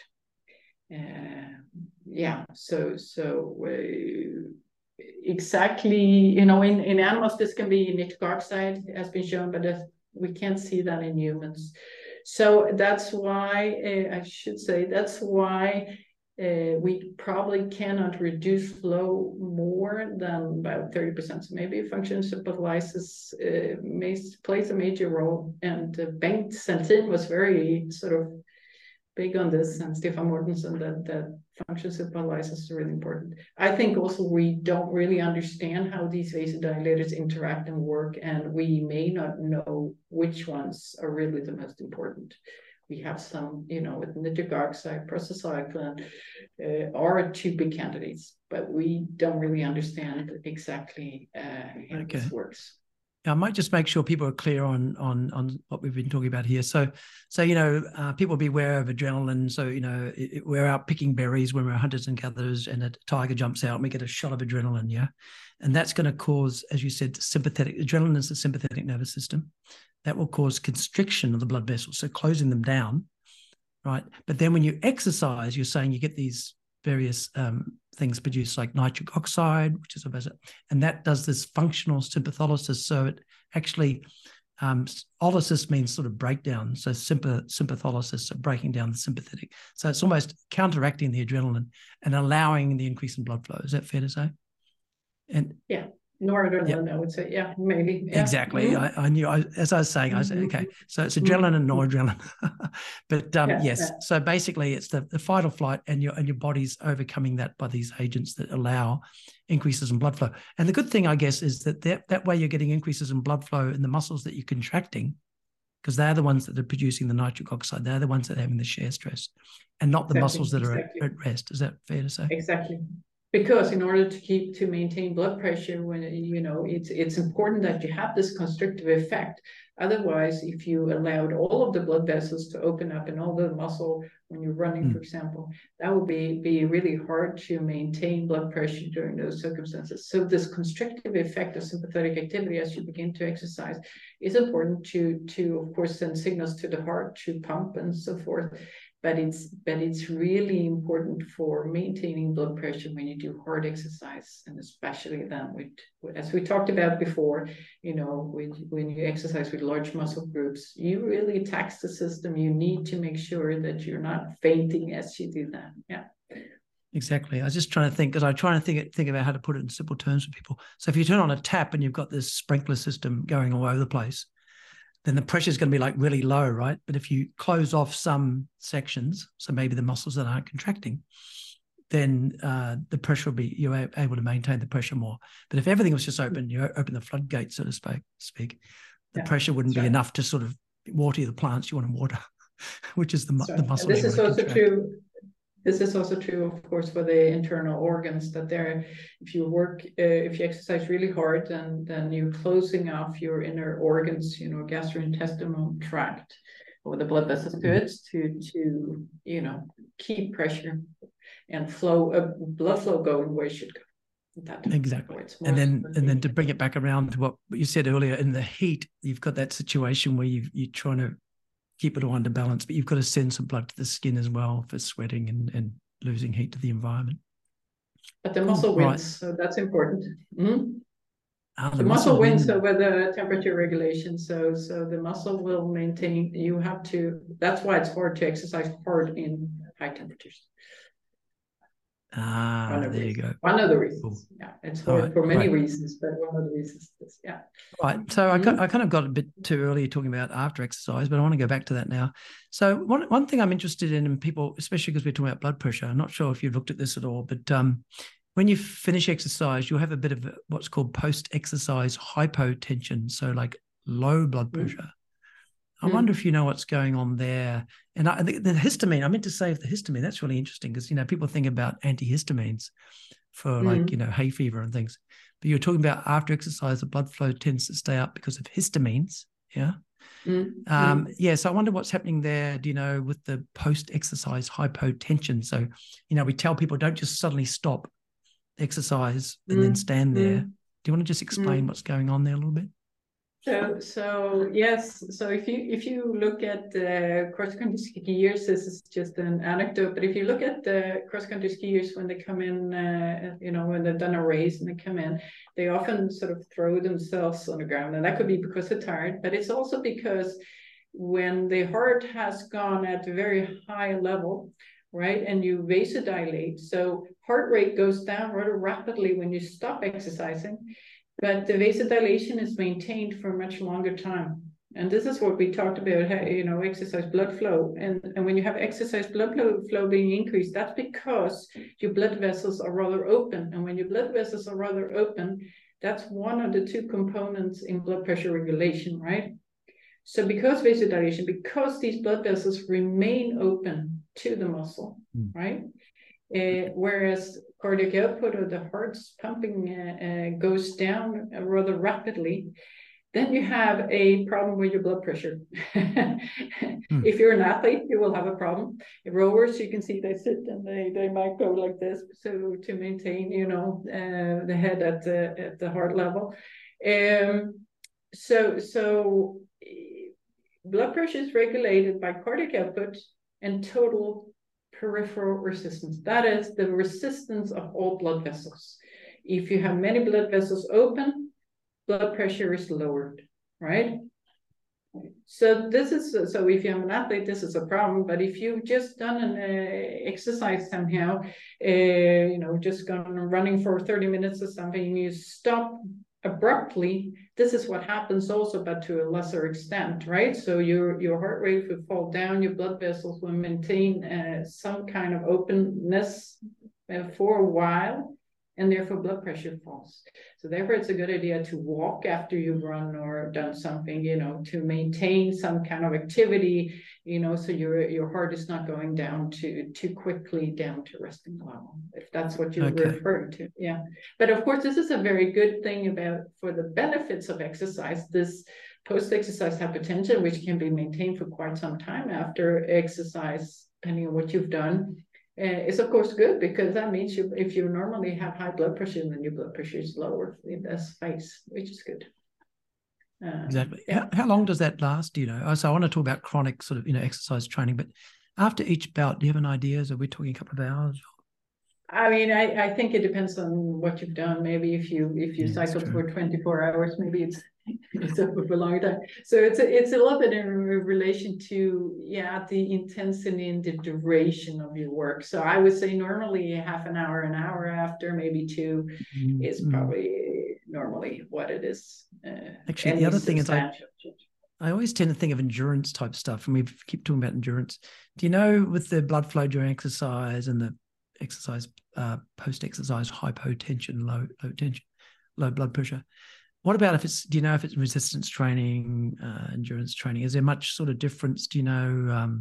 Exactly, in animals this can be nitric oxide, has been shown, but we can't see that in humans. So that's why we probably cannot reduce flow more than about 30%. So maybe functional sympatholysis plays a major role. And Bengt Santin was very sort of big on this, and Stefan Mortensen, that function supervisors is really important. I think also we don't really understand how these vasodilators interact and work, and we may not know which ones are really the most important. We have some, with nitric oxide, prostacyclin, are two big candidates, but we don't really understand exactly how this works. I might just make sure people are clear on what we've been talking about here. So people be aware of adrenaline. So we're out picking berries when we're hunters and gatherers, and a tiger jumps out, and we get a shot of adrenaline, yeah, and that's going to cause, as you said, sympathetic. Adrenaline is the sympathetic nervous system. That will cause constriction of the blood vessels, so closing them down, right? But then when you exercise, you're saying you get these various things produced like nitric oxide, which is a vaso, and that does this functional sympatholysis. So it actually, olysis means sort of breakdown. So sympatholysis, so breaking down the sympathetic. So it's almost counteracting the adrenaline and allowing the increase in blood flow. Is that fair to say? And yeah. Noradrenaline, I would say, yeah, maybe. Yeah. Exactly. Mm-hmm. I knew, as I was saying, I said, okay, so it's adrenaline and noradrenaline. But yes, so basically it's the fight or flight, and your body's overcoming that by these agents that allow increases in blood flow. And the good thing, I guess, is that way you're getting increases in blood flow in the muscles that you're contracting, because they're the ones that are producing the nitric oxide. They're the ones that are having the shear stress, and not the muscles that are at rest. Is that fair to say? Exactly. Because in order to maintain blood pressure, when it's important that you have this constrictive effect. Otherwise, if you allowed all of the blood vessels to open up and all the muscle when you're running, for example, that would be really hard to maintain blood pressure during those circumstances. So this constrictive effect of sympathetic activity as you begin to exercise is important to of course send signals to the heart to pump and so forth. But it's really important for maintaining blood pressure when you do hard exercise, and especially then with as we talked about before, when you exercise with large muscle groups, you really tax the system. You need to make sure that you're not fainting as you do that. Yeah. Exactly. I was just trying to think, because I try to think about how to put it in simple terms for people. So if you turn on a tap and you've got this sprinkler system going all over the place, then the pressure is going to be like really low, right? But if you close off some sections, so maybe the muscles that aren't contracting, then the pressure will be, you're able to maintain the pressure more. But if everything was just open, you open the floodgates, so to speak, the pressure wouldn't be enough to sort of water the plants you want to water, which is the muscles. And this is also true. This is also true, of course, for the internal organs, that if you exercise really hard, then you're closing off your inner organs, gastrointestinal tract, or the blood vessels to keep pressure and blood flow going where it should go. Exactly. And then to bring it back around to what you said earlier, in the heat, you've got that situation where you're trying to keep it all under balance, but you've got to send some blood to the skin as well for sweating and losing heat to the environment. But the muscle wins, right. So that's important. Mm-hmm. The muscle wins over the temperature regulation, so the muscle will maintain. That's why it's hard to exercise hard in high temperatures. There you go. One of the reasons. Cool. Yeah, it's hard for many reasons, but one of the reasons is, yeah. Right. So I kind of got a bit too early talking about after exercise, but I want to go back to that now. So one thing I'm interested in people, especially because we're talking about blood pressure, I'm not sure if you've looked at this at all, but when you finish exercise, you'll have a bit of what's called post-exercise hypotension, so like low blood pressure. I wonder if you know what's going on there. And the histamine, I meant to say the histamine, that's really interesting because, people think about antihistamines for hay fever and things. But you're talking about after exercise, the blood flow tends to stay up because of histamines. Yeah. So I wonder what's happening there, with the post-exercise hypotension. So, we tell people don't just suddenly stop exercise and then stand there. Do you want to just explain what's going on there a little bit? So yes. So if you look at the cross-country skiers, this is just an anecdote. But if you look at the cross-country skiers when they come in, when they've done a race and they come in, they often sort of throw themselves on the ground, and that could be because they're tired, but it's also because when the heart has gone at a very high level, right, and you vasodilate, so heart rate goes down rather rapidly when you stop exercising. But the vasodilation is maintained for a much longer time. And this is what we talked about, exercise blood flow. And when you have exercise blood flow being increased, that's because your blood vessels are rather open. And when your blood vessels are rather open, that's one of the two components in blood pressure regulation, right? So because vasodilation, because these blood vessels remain open to the muscle, right? Whereas cardiac output, or the heart's pumping, goes down rather rapidly, then you have a problem with your blood pressure. If you're an athlete, you will have a problem. Rowers, you can see they sit and they might go like this, so to maintain, the head at the heart level. So blood pressure is regulated by cardiac output and total peripheral resistance. That is the resistance of all blood vessels. If you have many blood vessels open, blood pressure is lowered, right? So if you're an athlete, this is a problem. But if you've just done an exercise somehow, just gone running for 30 minutes or something, you stop abruptly, this is what happens also, but to a lesser extent, right? So your heart rate will fall down, your blood vessels will maintain some kind of openness for a while, and therefore blood pressure falls. So therefore it's a good idea to walk after you've run or done something, to maintain some kind of activity, so your heart is not going down too quickly down to resting level, if that's what you're referring to. Yeah. But of course, this is a very good thing for the benefits of exercise, this post-exercise hypertension, which can be maintained for quite some time after exercise, depending on what you've done. It's of course good, because that means if you normally have high blood pressure, then your blood pressure is lower in this phase, which is good. Exactly. Yeah. How long does that last? So I want to talk about chronic sort of exercise training, but after each bout, do you have an idea? Are we talking a couple of hours? I mean, I think it depends on what you've done. Maybe if you cycle for 24 hours, maybe it's over for a long time. So it's a little bit in relation to the intensity and the duration of your work. So I would say normally half an hour after, maybe 2 is probably normally what it is. Actually, the other thing is I always tend to think of endurance type stuff, and we keep talking about endurance. Do you know, with the blood flow during exercise and the exercise, post-exercise hypotension, low blood pressure, what about do you know if it's resistance training, endurance training? Is there much sort of difference? Do you know?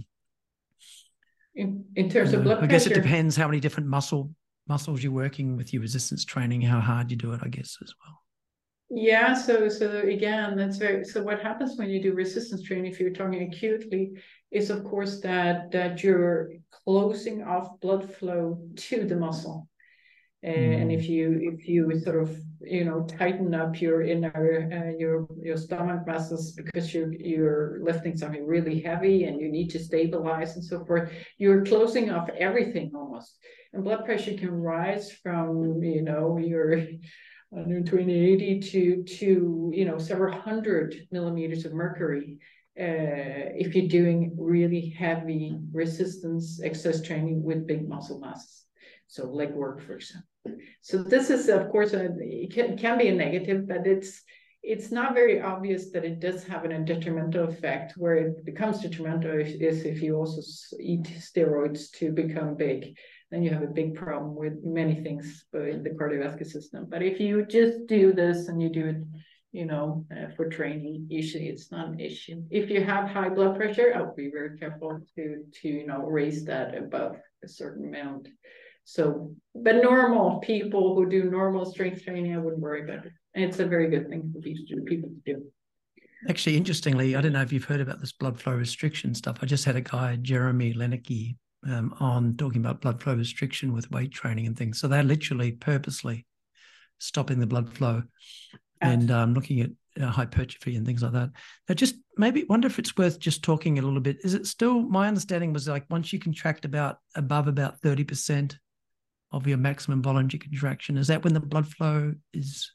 In terms of blood pressure? I guess it depends how many different muscles you're working with your resistance training, how hard you do it, I guess, as well. Yeah, so again, so what happens when you do resistance training, if you're talking acutely, is of course that you're closing off blood flow to the muscle. And if you sort of tighten up your inner your stomach muscles, because you're lifting something really heavy and you need to stabilize and so forth, you're closing off everything almost. And blood pressure can rise from your 120/80 to several hundred millimeters of mercury if you're doing really heavy resistance exercise training with big muscle masses. So leg work, for example. So this is, of course, it can be a negative, but it's not very obvious that it does have a detrimental effect. Where it becomes detrimental is if you also eat steroids to become big. Then you have a big problem with many things in the cardiovascular system. But if you just do this and you do it, for training, usually it's not an issue. If you have high blood pressure, I would be very careful to raise that above a certain amount. So, but normal people who do normal strength training, I wouldn't worry about it. And it's a very good thing for people to do. Actually, interestingly, I don't know if you've heard about this blood flow restriction stuff. I just had a guy, Jeremy Lenecke, on talking about blood flow restriction with weight training and things. So they're literally purposely stopping the blood flow and looking at hypertrophy and things like that. I just maybe wonder if it's worth just talking a little bit. Is it still, my understanding was like once you contract above about 30% of your maximum voluntary contraction, is that when the blood flow is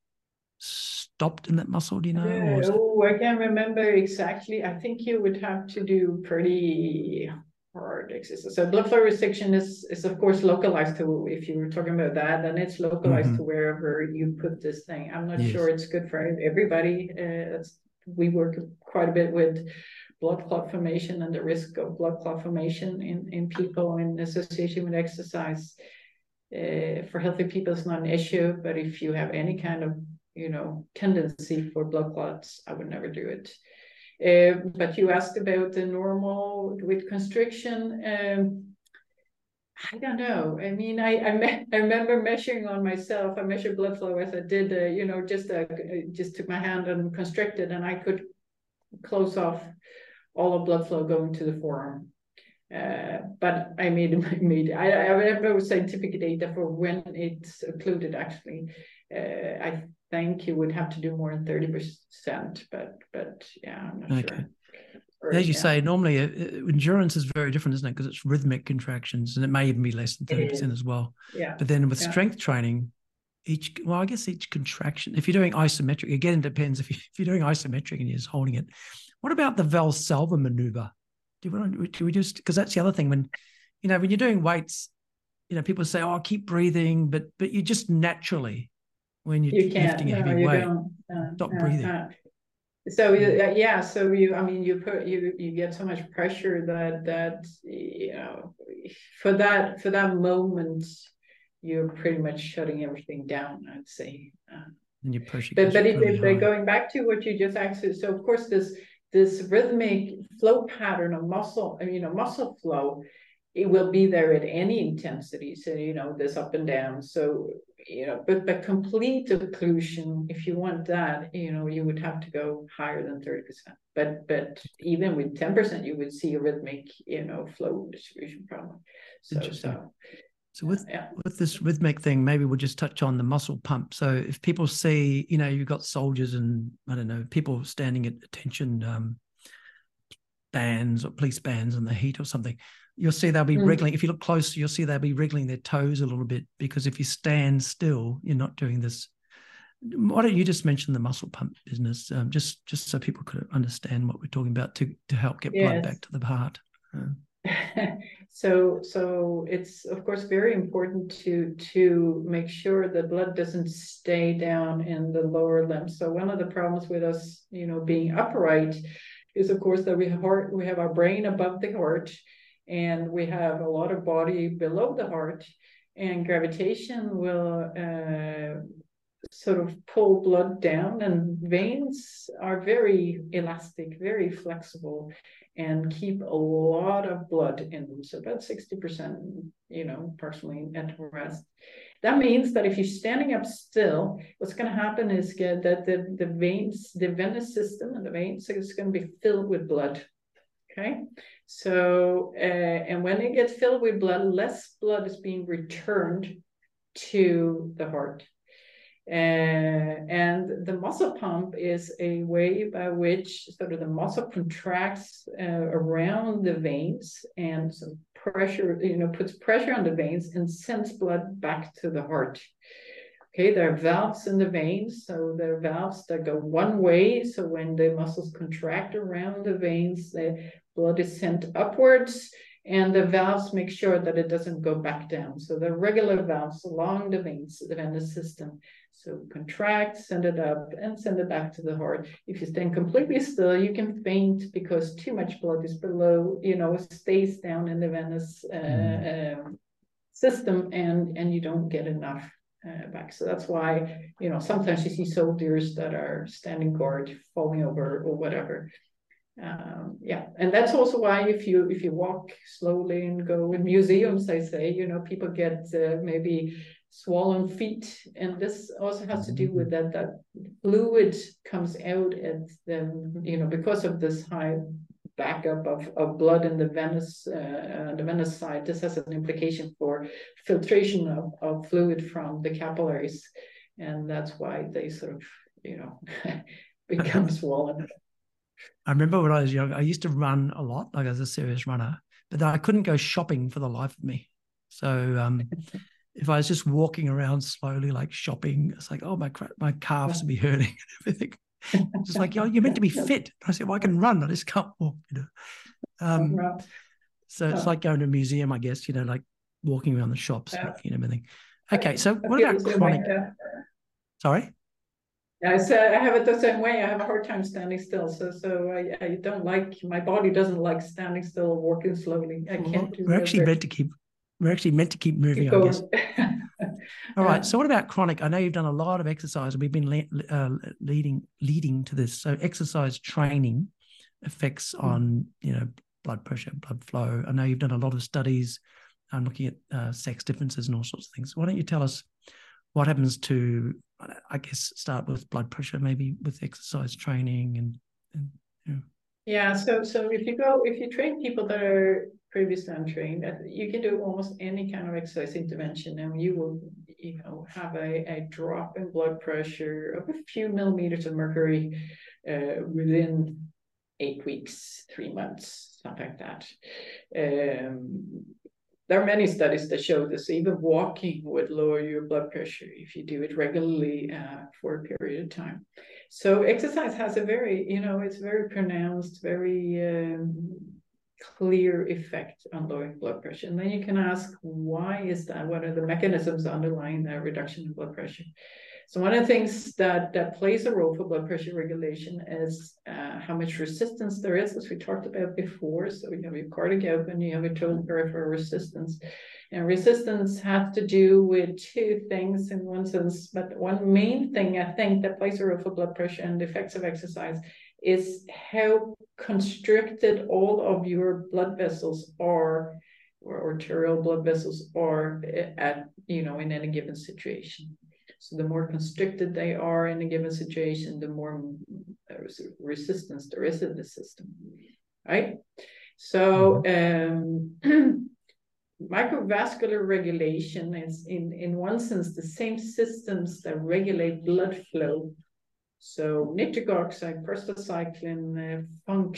stopped in that muscle? Do you know? I can't remember exactly. I think you would have to do pretty hard exercise. So blood flow restriction is of course localized to, if you were talking about that, then it's localized to wherever you put this thing. I'm not sure it's good for everybody. That's we work quite a bit with blood clot formation and the risk of blood clot formation in people in association with exercise. For healthy people, it's not an issue, but if you have any kind of, tendency for blood clots, I would never do it. But you asked about the normal with constriction. I don't know. I mean, I remember measuring on myself. I measured blood flow as I did, just took my hand and constricted, and I could close off all the blood flow going to the forearm. But I I have no scientific data for when it's occluded. Actually, I think you would have to do more than 30%. But yeah, I'm not sure. As you say, normally endurance is very different, isn't it? Because it's rhythmic contractions, and it may even be less than 30% as well. Yeah. But then with strength training, each contraction, if you're doing isometric, again, it depends. If you're doing isometric and you're just holding it, what about the Valsalva maneuver? Do we just, because that's the other thing when you're doing weights, people say, "Oh, keep breathing," but you just naturally, when you're lifting a heavy weight, stop breathing. So you get so much pressure that for that moment you're pretty much shutting everything down, I'd say. And your pressure. But going back to what you just asked, so of course this rhythmic flow pattern of muscle flow, it will be there at any intensity. So this up and down. So but complete occlusion, if you want that, you would have to go higher than 30%. But even with 10%, you would see a rhythmic, flow distribution problem. So with this rhythmic thing, maybe we'll just touch on the muscle pump. So if people see, you've got soldiers and I don't know, people standing at attention bands or police bands in the heat or something, you'll see they'll be wriggling. If you look close, you'll see they'll be wriggling their toes a little bit, because if you stand still, you're not doing this. Why don't you just mention the muscle pump business, just so people could understand what we're talking about to help get blood back to the heart. So it's of course very important to make sure the blood doesn't stay down in the lower limbs. So one of the problems with us, being upright, is of course that we have our brain above the heart, and we have a lot of body below the heart, and gravitation will sort of pull blood down, and veins are very elastic, very flexible, and keep a lot of blood in them. So about 60%, approximately at rest. That means that if you're standing up still, what's going to happen is that the veins, the venous system and the veins is going to be filled with blood. Okay, so and when it gets filled with blood, less blood is being returned to the heart. And the muscle pump is a way by which sort of the muscle contracts around the veins, and some pressure, puts pressure on the veins and sends blood back to the heart. Okay, there are valves in the veins, so there are valves that go one way. So when the muscles contract around the veins, the blood is sent upwards, and the valves make sure that it doesn't go back down. So the regular valves along the veins, the venous system. So contract, send it up, and send it back to the heart. If you stand completely still, you can faint because too much blood is below, stays down in the venous system, and you don't get enough back. So that's why, sometimes you see soldiers that are standing guard, falling over or whatever. And that's also why if you walk slowly and go in museums, I say, people get maybe swollen feet, and this also has to do with that fluid comes out at the because of this high backup of blood in the venous side. This has an implication for filtration of fluid from the capillaries, and that's why they sort of become swollen. I remember when I was young, I used to run a lot, like I was a serious runner, but then I couldn't go shopping for the life of me. So if I was just walking around slowly, like shopping, it's like, oh, my calves would be hurting and everything. It's just like, you're meant to be fit. I said, well, I can run, I just can't walk, So it's like going to a museum, I guess, like walking around the shops and everything. Okay, so what about chronic? Sorry? Yeah, so I have it the same way. I have a hard time standing still. So I don't like, my body doesn't like standing still or walking slowly. I can't do We're that. actually meant to keep moving, Keep I guess. going. All right. So what about chronic? I know you've done a lot of exercise, and we've been leading to this. So exercise training effects on, blood pressure, blood flow. I know you've done a lot of studies looking at sex differences and all sorts of things. Why don't you tell us what happens to, I guess, start with blood pressure, maybe with exercise training and Yeah. So if you train people that are previously untrained, you can do almost any kind of exercise intervention, and you will, have a drop in blood pressure of a few millimeters of mercury within 8 weeks, 3 months, something like that. There are many studies that show this. Even walking would lower your blood pressure if you do it regularly for a period of time. So exercise has a very, it's very pronounced, very clear effect on lowering blood pressure. And then you can ask, why is that? What are the mechanisms underlying that reduction in blood pressure? So one of the things that plays a role for blood pressure regulation is how much resistance there is, as we talked about before. So you have your cardiac output, you have your total peripheral resistance. And resistance has to do with two things in one sense, but one main thing I think that plays a role for blood pressure and the effects of exercise is how constricted all of your blood vessels are, or arterial blood vessels are at, in any given situation. So the more constricted they are in a given situation, the more resistance there is in the system, right? So microvascular regulation is, in one sense, the same systems that regulate blood flow. So nitric oxide, prostacyclin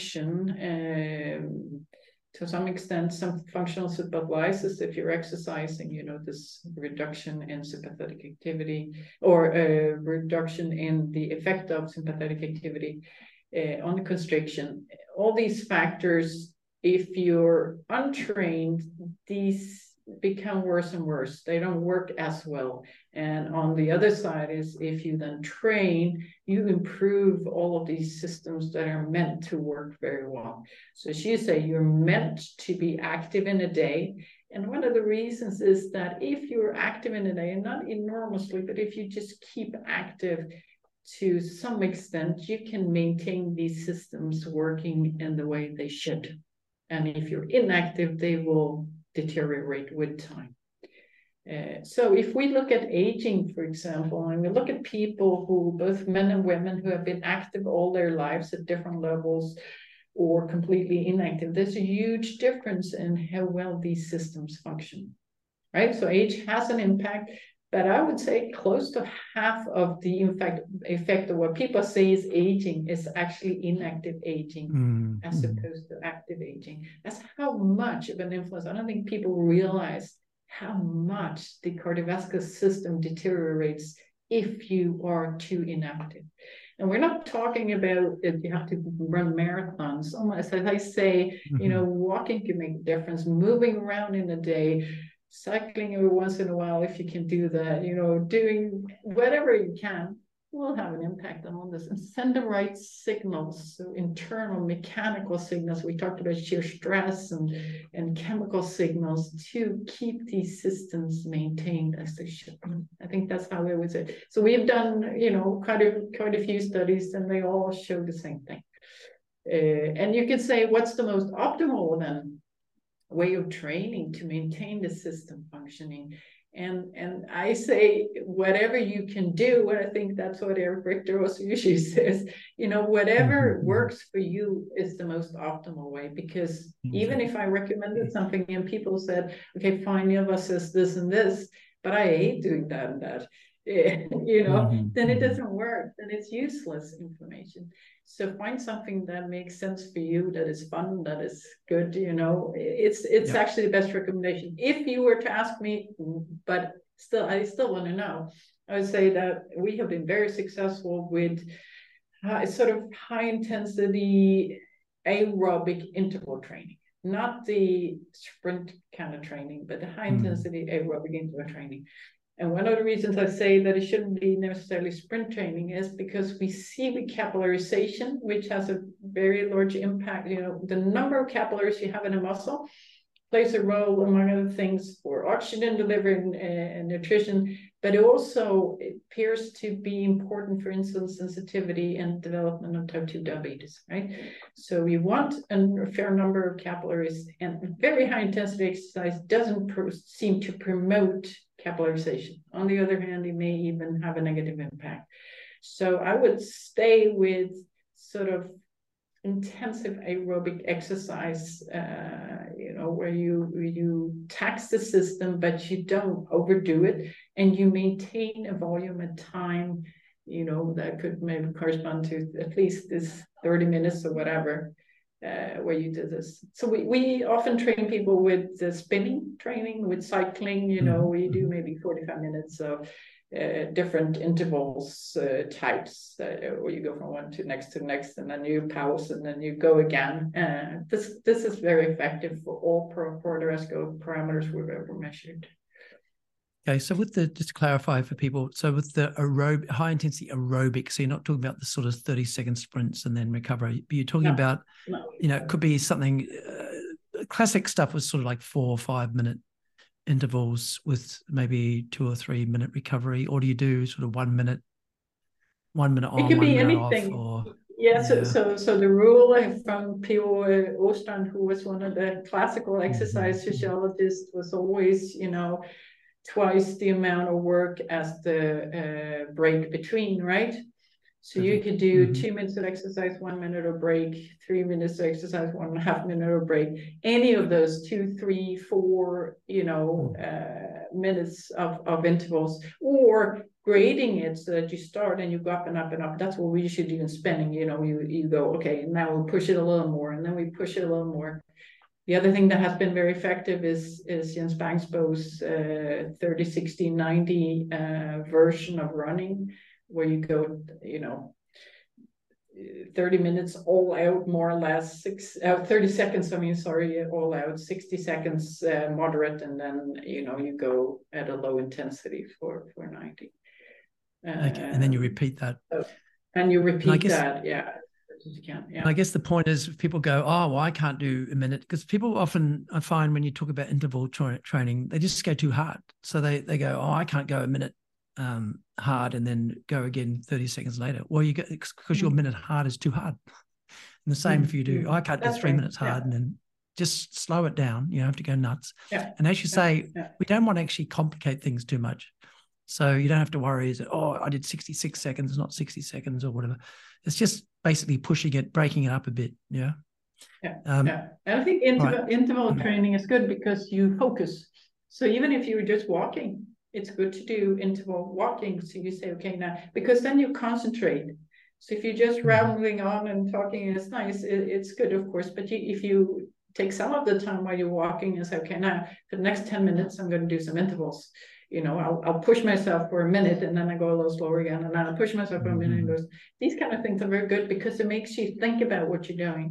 function, to some extent, some functional superlysis. If you're exercising, this reduction in sympathetic activity, or reduction in the effect of sympathetic activity on the constriction. All these factors, if you're untrained, these become worse and worse. They don't work as well. And on the other side is, if you then train, you improve all of these systems that are meant to work very well. So as you say, you're meant to be active in a day. And one of the reasons is that if you're active in a day, and not enormously, but if you just keep active to some extent, you can maintain these systems working in the way they should. And if you're inactive, they will deteriorate with time. So if we look at aging, for example, and we look at people who, both men and women, who have been active all their lives at different levels or completely inactive, there's a huge difference in how well these systems function, right? So age has an impact, but I would say close to half of the effect of what people say is aging is actually inactive aging as opposed to active aging. That's how much of an influence. I don't think people realize how much the cardiovascular system deteriorates if you are too inactive. And we're not talking about if you have to run marathons. Almost, as I say, walking can make a difference, moving around in a day, cycling every once in a while, if you can do that, doing whatever you can will have an impact on all this, and send the right signals. So internal mechanical signals, we talked about shear stress and chemical signals to keep these systems maintained as they should. I think that's how I would say. So we've done, quite a few studies, and they all show the same thing. And you can say, what's the most optimal then way of training to maintain the system functioning? And I say, whatever you can do, and I think that's what Eric Richter also usually says, whatever works for you is the most optimal way. Because even if I recommended something and people said, okay, fine, Ylva says this and this, but I hate doing that and that, then it doesn't work, then it's useless information. So find something that makes sense for you, that is fun, that is good, it's actually the best recommendation. If you were to ask me, but I still want to know, I would say that we have been very successful with sort of high intensity aerobic interval training, not the sprint kind of training, but the high intensity aerobic interval training. And one of the reasons I say that it shouldn't be necessarily sprint training is because we see with capillarization, which has a very large impact. You know, the number of capillaries you have in a muscle plays a role, among other things, for oxygen delivery and nutrition, but it also appears to be important for insulin sensitivity and development of type 2 diabetes, right? So you want a fair number of capillaries, and very high intensity exercise doesn't seem to promote capillarization. On the other hand, it may even have a negative impact. So I would stay with sort of intensive aerobic exercise, you know, where you tax the system, but you don't overdo it, and you maintain a volume at time, you know, that could maybe correspond to at least this 30 minutes or whatever, where you do this. So we often train people with the spinning training, with cycling, you know, we do maybe 45 minutes of different intervals types, where you go from one to next, and then you pause, and then you go again. This is very effective for all Porter ESCO parameters we've ever measured. Okay, so with the, just to clarify for people, so with the high intensity aerobic, so you're not talking about the sort of 30-second sprints and then recovery, but you're talking about, you know, it could be something, classic stuff was sort of like 4 or 5 minute intervals with maybe 2 or 3 minute recovery, or do you do sort of 1 minute on, it could 1 be minute anything. off? Or yeah, so the rule from P.O. Ostrand, who was one of the classical exercise physiologists, was always, you know, twice the amount of work as the break between, right? So you could do 2 minutes of exercise, 1 minute of break, 3 minutes of exercise, 1.5 minute of break. Any of those 2, 3, 4, you know, minutes of intervals, or grading it so that you start and you go up and up and up. That's what we usually do in spinning. You know, you go, okay, now we'll push it a little more, and then we push it a little more. The other thing that has been very effective is Jens Bangsbo's 30, 60, 90 version of running, where you go, you know, 30 minutes all out, more or less, 30 seconds, I mean, sorry, all out, 60 seconds moderate, and then, you know, you go at a low intensity for 90. Okay, and then you repeat that. And you repeat that, yeah. You can, yeah. I guess the point is, if people go, oh, well, I can't do a minute, because people often, I find when you talk about interval training, they just go too hard. So they go, oh, I can't go a minute hard and then go again 30 seconds later. Well, you get, because your minute hard is too hard. And the same if you do, oh, I can't do 3 minutes hard, and then just slow it down. You don't have to go nuts. Yeah. And as you say, we don't want to actually complicate things too much. So you don't have to worry, is it, oh, I did 66 seconds, not 60 seconds or whatever. It's just basically pushing it, breaking it up a bit. Yeah. And I think interval training is good because you focus. So even if you're just walking, it's good to do interval walking. So you say, okay, now, because then you concentrate. So if you're just rambling on and talking, it's nice. It's good, of course. But if you take some of the time while you're walking and say, okay, now for the next 10 minutes, I'm going to do some intervals. You know, I'll push myself for a minute, and then I go a little slower again, and then I'll push myself for a minute. And goes. These kind of things are very good because it makes you think about what you're doing,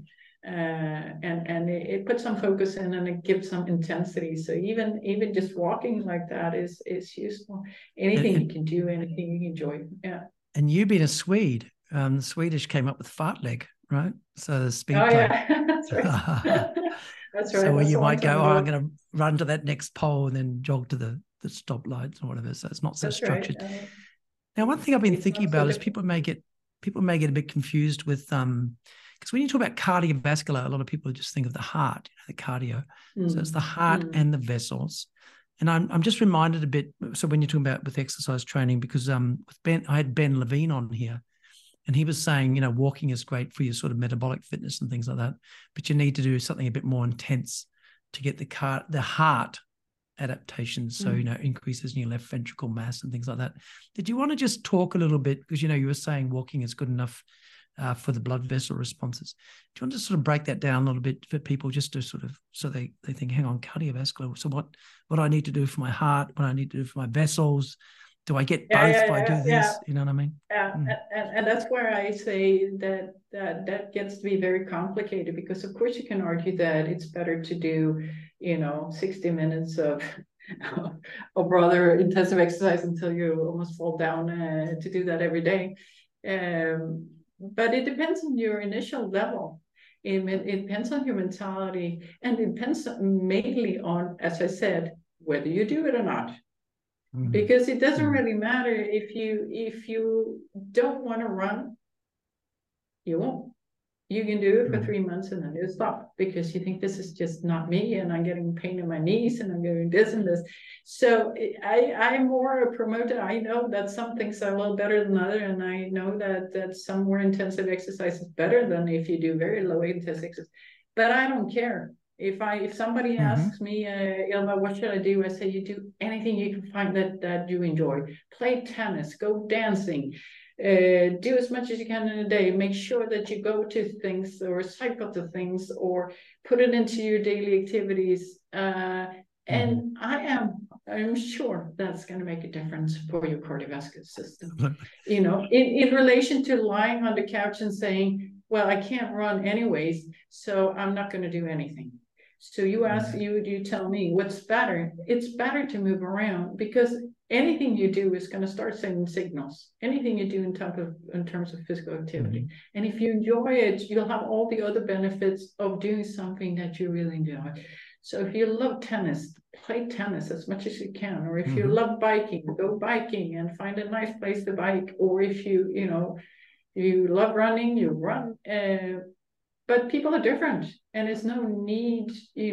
and it puts some focus in, and it gives some intensity. So even just walking like that is useful. Anything you can do, anything you enjoy. Yeah. And you being a Swede, the Swedish came up with fartlek, right? So the speed. Oh yeah, that's right. That's right. So where you might go, oh, I'm going to run to that next pole and then jog to the stoplights or whatever. So it's not so structured. Right. Now, one thing I've been thinking about is people may get a bit confused with because when you talk about cardiovascular, a lot of people just think of the heart, you know, the cardio. So it's the heart and the vessels. And I'm just reminded a bit. So when you're talking about with exercise training, because with Ben, I had Ben Levine on here, and he was saying, you know, walking is great for your sort of metabolic fitness and things like that, but you need to do something a bit more intense to get the heart adaptations. So, you know, increases in your left ventricle mass and things like that. Did you want to just talk a little bit, because, you know, you were saying walking is good enough for the blood vessel responses. Do you want to sort of break that down a little bit for people, just to sort of, so they think, hang on, cardiovascular. So what do I need to do for my heart? What do I need to do for my vessels? Do I get both if I do this? Yeah. You know what I mean? Yeah, and that's where I say that gets to be very complicated, because of course you can argue that it's better to do, you know, 60 minutes of or rather intensive exercise until you almost fall down to do that every day. But it depends on your initial level. It depends on your mentality, and it depends mainly on, as I said, whether you do it or not. Because it doesn't really matter if you don't want to run, you won't. You can do it for 3 months and then you stop because you think this is just not me, and I'm getting pain in my knees and I'm doing this and this. So I'm more a promoter. I know that some things are a little better than other, and I know that some more intensive exercise is better than if you do very low intensive exercise. But I don't care. If somebody asks me, Ilma, what should I do? I say, you do anything you can find that you enjoy. Play tennis, go dancing, do as much as you can in a day. Make sure that you go to things or cycle to things or put it into your daily activities. And I'm sure that's going to make a difference for your cardiovascular system. You know, in relation to lying on the couch and saying, well, I can't run anyways, so I'm not going to do anything. So you ask, you tell me what's better. It's better to move around, because anything you do is going to start sending signals. Anything you do in terms of physical activity. And if you enjoy it, you'll have all the other benefits of doing something that you really enjoy. So if you love tennis, play tennis as much as you can. Or if you love biking, go biking and find a nice place to bike. Or if you love running, you run. But people are different, and there's no need,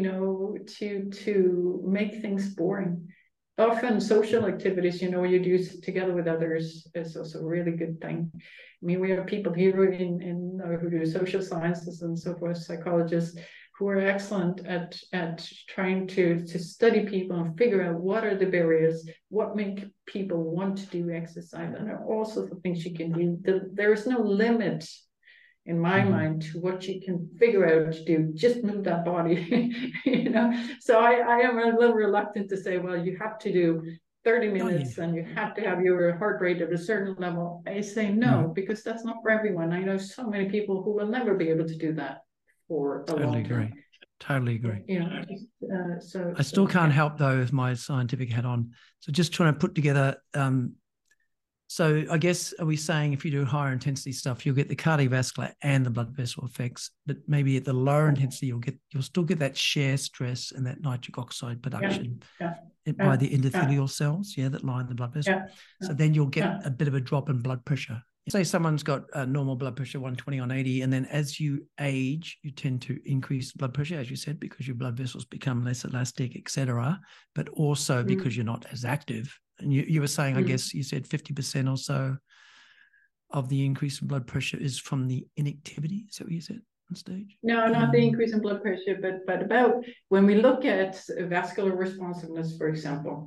to make things boring. Often social activities, you do together with others is also a really good thing. I mean, we have people here who do social sciences and so forth, psychologists, who are excellent at trying to study people and figure out what are the barriers, what make people want to do exercise, and there are all sorts of things you can do. There is no limit in my mind to what you can figure out to do. Just move that body. So I am a little reluctant to say, well, you have to do 30 minutes and you have to have your heart rate at a certain level. I say no, because that's not for everyone. I know so many people who will never be able to do that for a long time. Totally agree. I still can't help though with my scientific hat on. So just trying to put together so I guess, are we saying if you do higher intensity stuff, you'll get the cardiovascular and the blood vessel effects, but maybe at the lower intensity, you'll still get that shear stress and that nitric oxide production by the endothelial cells, that line the blood vessel. So then you'll get a bit of a drop in blood pressure. Say someone's got a normal blood pressure, 120 on 80, and then as you age, you tend to increase blood pressure, as you said, because your blood vessels become less elastic, etc., but also because you're not as active. And you were saying, I guess you said 50% or so of the increase in blood pressure is from the inactivity. Is that what you said on stage? No, not the increase in blood pressure, but about when we look at vascular responsiveness, for example,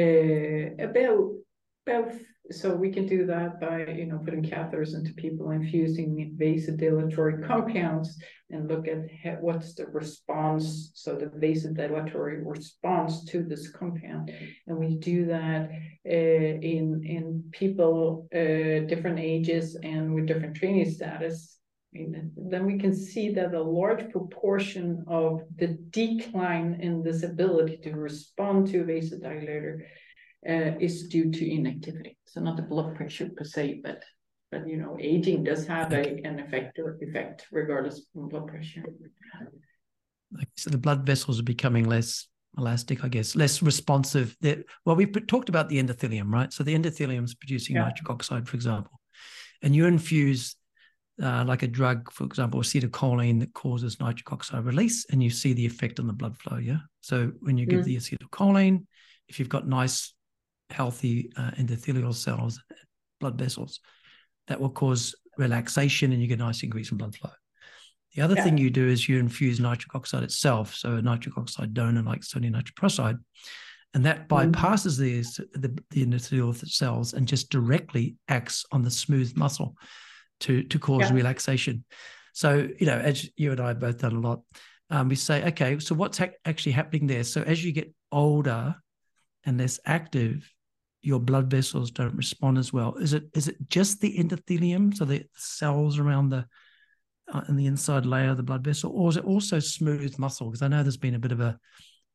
so we can do that by putting catheters into people, infusing vasodilatory compounds, and look at what's the response, so the vasodilatory response to this compound. And we do that in people different ages and with different training status. Then we can see that a large proportion of the decline in this ability to respond to a vasodilator is due to inactivity. So not the blood pressure per se, but aging does have an effect regardless of blood pressure. So the blood vessels are becoming less elastic, I guess, less responsive. We've talked about the endothelium, right? So the endothelium is producing nitric oxide, for example, and you infuse like a drug, for example, acetylcholine, that causes nitric oxide release, and you see the effect on the blood flow. So when you give the acetylcholine, if you've got nice healthy endothelial cells, blood vessels, that will cause relaxation and you get a nice increase in blood flow. The other thing you do is you infuse nitric oxide itself, so a nitric oxide donor like sodium nitroprusside, and that bypasses the endothelial cells and just directly acts on the smooth muscle to cause relaxation. So, as you and I have both done a lot, we say, okay, so what's actually happening there? So as you get older and less active, your blood vessels don't respond as well. Is it just the endothelium, so the cells around in the inside layer of the blood vessel, or is it also smooth muscle? Because I know there's been a bit of a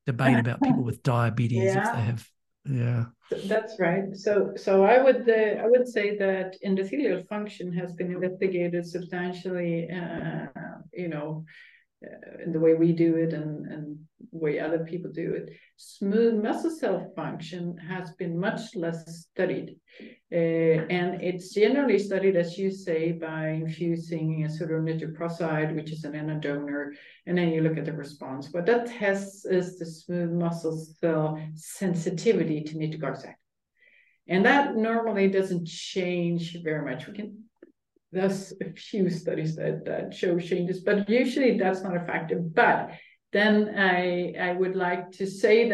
debate about people with diabetes if they Yeah, have. Yeah. that's right. So I would say that endothelial function has been investigated substantially, you know, in the way we do it and the way other people do it. Smooth muscle cell function has been much less studied. And it's generally studied, as you say, by infusing a sort of nitroprusside, which is an donor, and then you look at the response. What that tests is the smooth muscle cell sensitivity to nitric oxide. And that normally doesn't change very much. There's a few studies that show changes, but usually that's not a factor. But then I would like to say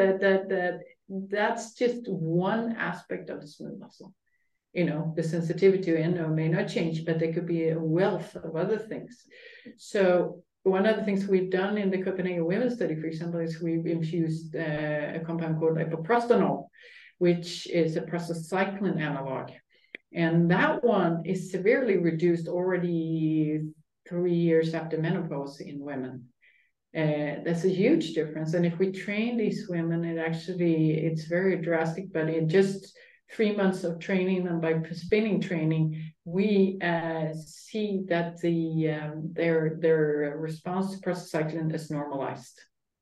that's just one aspect of the smooth muscle. You know, the sensitivity to endo may not change, but there could be a wealth of other things. So one of the things we've done in the Copenhagen Women's Study, for example, is we've infused a compound called epoprostenol, which is a prostacyclin analog. And that one is severely reduced already 3 years after menopause in women. That's a huge difference. And if we train these women, it's very drastic, but in just 3 months of training them by spinning training, we see that their response to prostacyclin is normalized.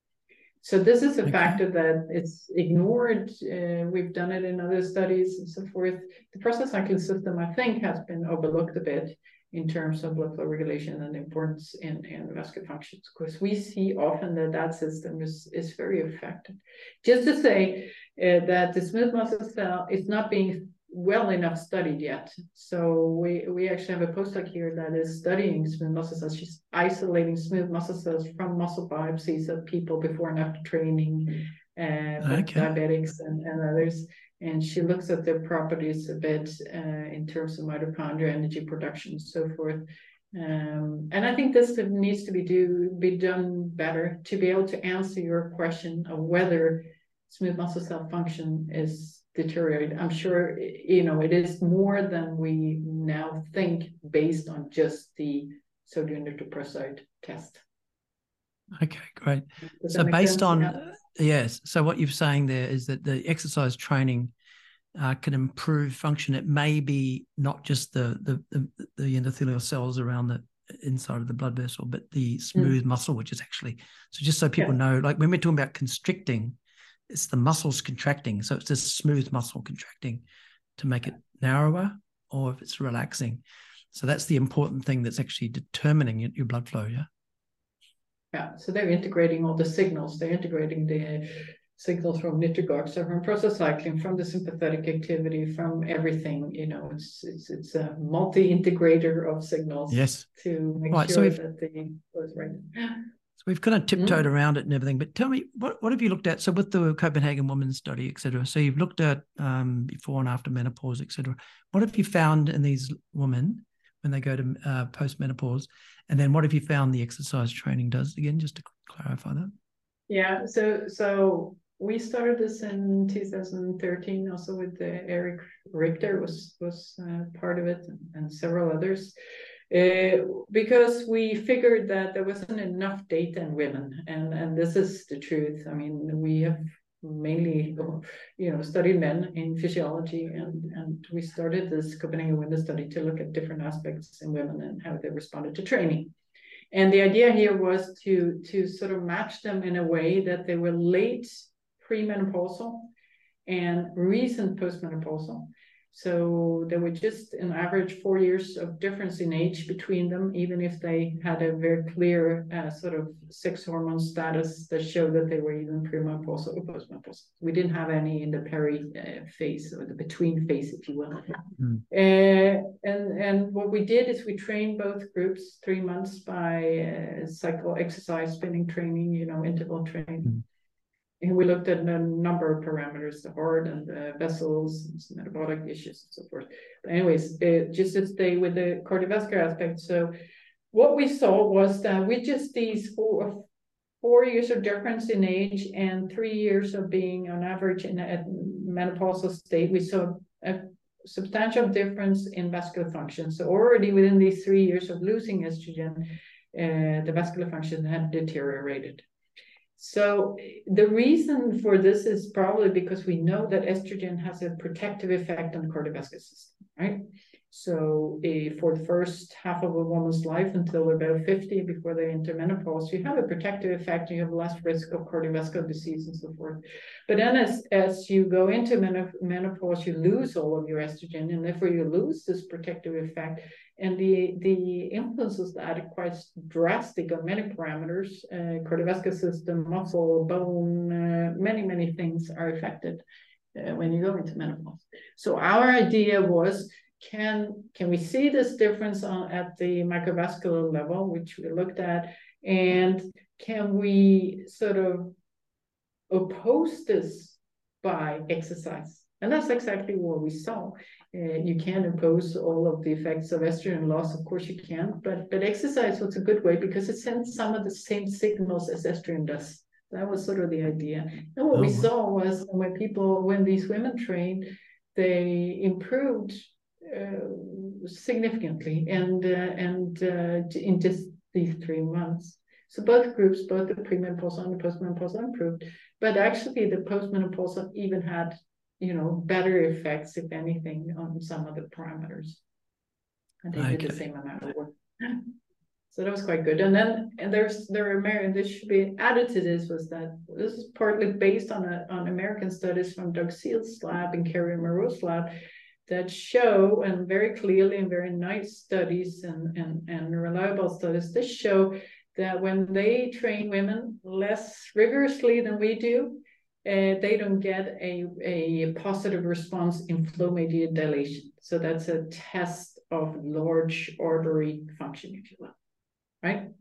So this is a factor that it's ignored. We've done it in other studies and so forth. The prostacyclin system, I think, has been overlooked a bit in terms of blood flow regulation and importance in vascular functions, because we see often that system is very effective. Just to say that the smooth muscle cell is not being well enough studied yet. So we actually have a postdoc here that is studying smooth muscle cells. She's isolating smooth muscle cells from muscle biopsies of people before and after training, diabetics and others. And she looks at their properties a bit in terms of mitochondria, energy production, and so forth. And I think this needs to be done better to be able to answer your question of whether smooth muscle cell function is deteriorated. I'm sure, you know, it is more than we now think based on just the sodium nitroprusside test. Okay, great. So based on, yes, so what you're saying there is that the exercise training can improve function. It may be not just the endothelial cells around the inside of the blood vessel, but the smooth muscle, which is actually, so just so people know, like when we're talking about constricting, it's the muscles contracting. So it's this smooth muscle contracting to make it narrower, or if it's relaxing. So that's the important thing that's actually determining your blood flow, yeah? Yeah, so they're integrating all the signals. They're integrating the signals from nitric oxide, from prostacyclin, from the sympathetic activity, from everything. You know, it's a multi-integrator of signals. Yes. To make sure that the was right. So we've kind of tiptoed around it and everything, but tell me, what have you looked at? So with the Copenhagen Women's Study, et cetera, so you've looked at before and after menopause, et cetera. What have you found in these women when they go to post-menopause? And then what have you found the exercise training does? Again, just to clarify that. Yeah, so we started this in 2013, also with Eric Richter was part of it, and several others. Because we figured that there wasn't enough data in women, and this is the truth. I mean, we have mainly, you know, studied men in physiology, and we started this Copenhagen Women's Study to look at different aspects in women and how they responded to training. And the idea here was to sort of match them in a way that they were late premenopausal and recent postmenopausal. So there were just an average 4 years of difference in age between them, even if they had a very clear sort of sex hormone status that showed that they were even premenopausal or postmenopausal. We didn't have any in the peri phase, or the between phase, if you will. And what we did is we trained both groups 3 months by cycle exercise, spinning training, you know, interval training. And we looked at a number of parameters, the heart and the vessels, and metabolic issues, and so forth. But anyways, just to stay with the cardiovascular aspect. So what we saw was that with just these 4 years of difference in age and 3 years of being on average in a menopausal state, we saw a substantial difference in vascular function. So already within these 3 years of losing estrogen, the vascular function had deteriorated. So the reason for this is probably because we know that estrogen has a protective effect on the cardiovascular system, right? So for the first half of a woman's life until they're about 50, before they enter menopause, you have a protective effect, you have less risk of cardiovascular disease and so forth. But then as you go into menopause, you lose all of your estrogen, and therefore you lose this protective effect. And the influences that are quite drastic on many parameters, cardiovascular system, muscle, bone, many things are affected when you go into menopause. So our idea was, can we see this difference at the microvascular level, which we looked at, and can we sort of oppose this by exercise? And that's exactly what we saw. You can't oppose all of the effects of estrogen loss, of course you can, but exercise was a good way because it sends some of the same signals as estrogen does. That was sort of the idea. And what we saw was when these women trained, they improved significantly and in just these 3 months. So both groups, both the premenopausal and the postmenopausal, improved, but actually the postmenopausal even had, better effects, if anything, on some of the parameters. And they did the same amount of work. So that was quite good. And then this should be added to this, was that this is partly based on American studies from Doug Seal's lab and Carrie Moreau's lab, that show, and very clearly and very nice studies and reliable studies, that show that when they train women less rigorously than we do, they don't get a positive response in flow-mediated dilation. So that's a test of large artery function, if you will, right?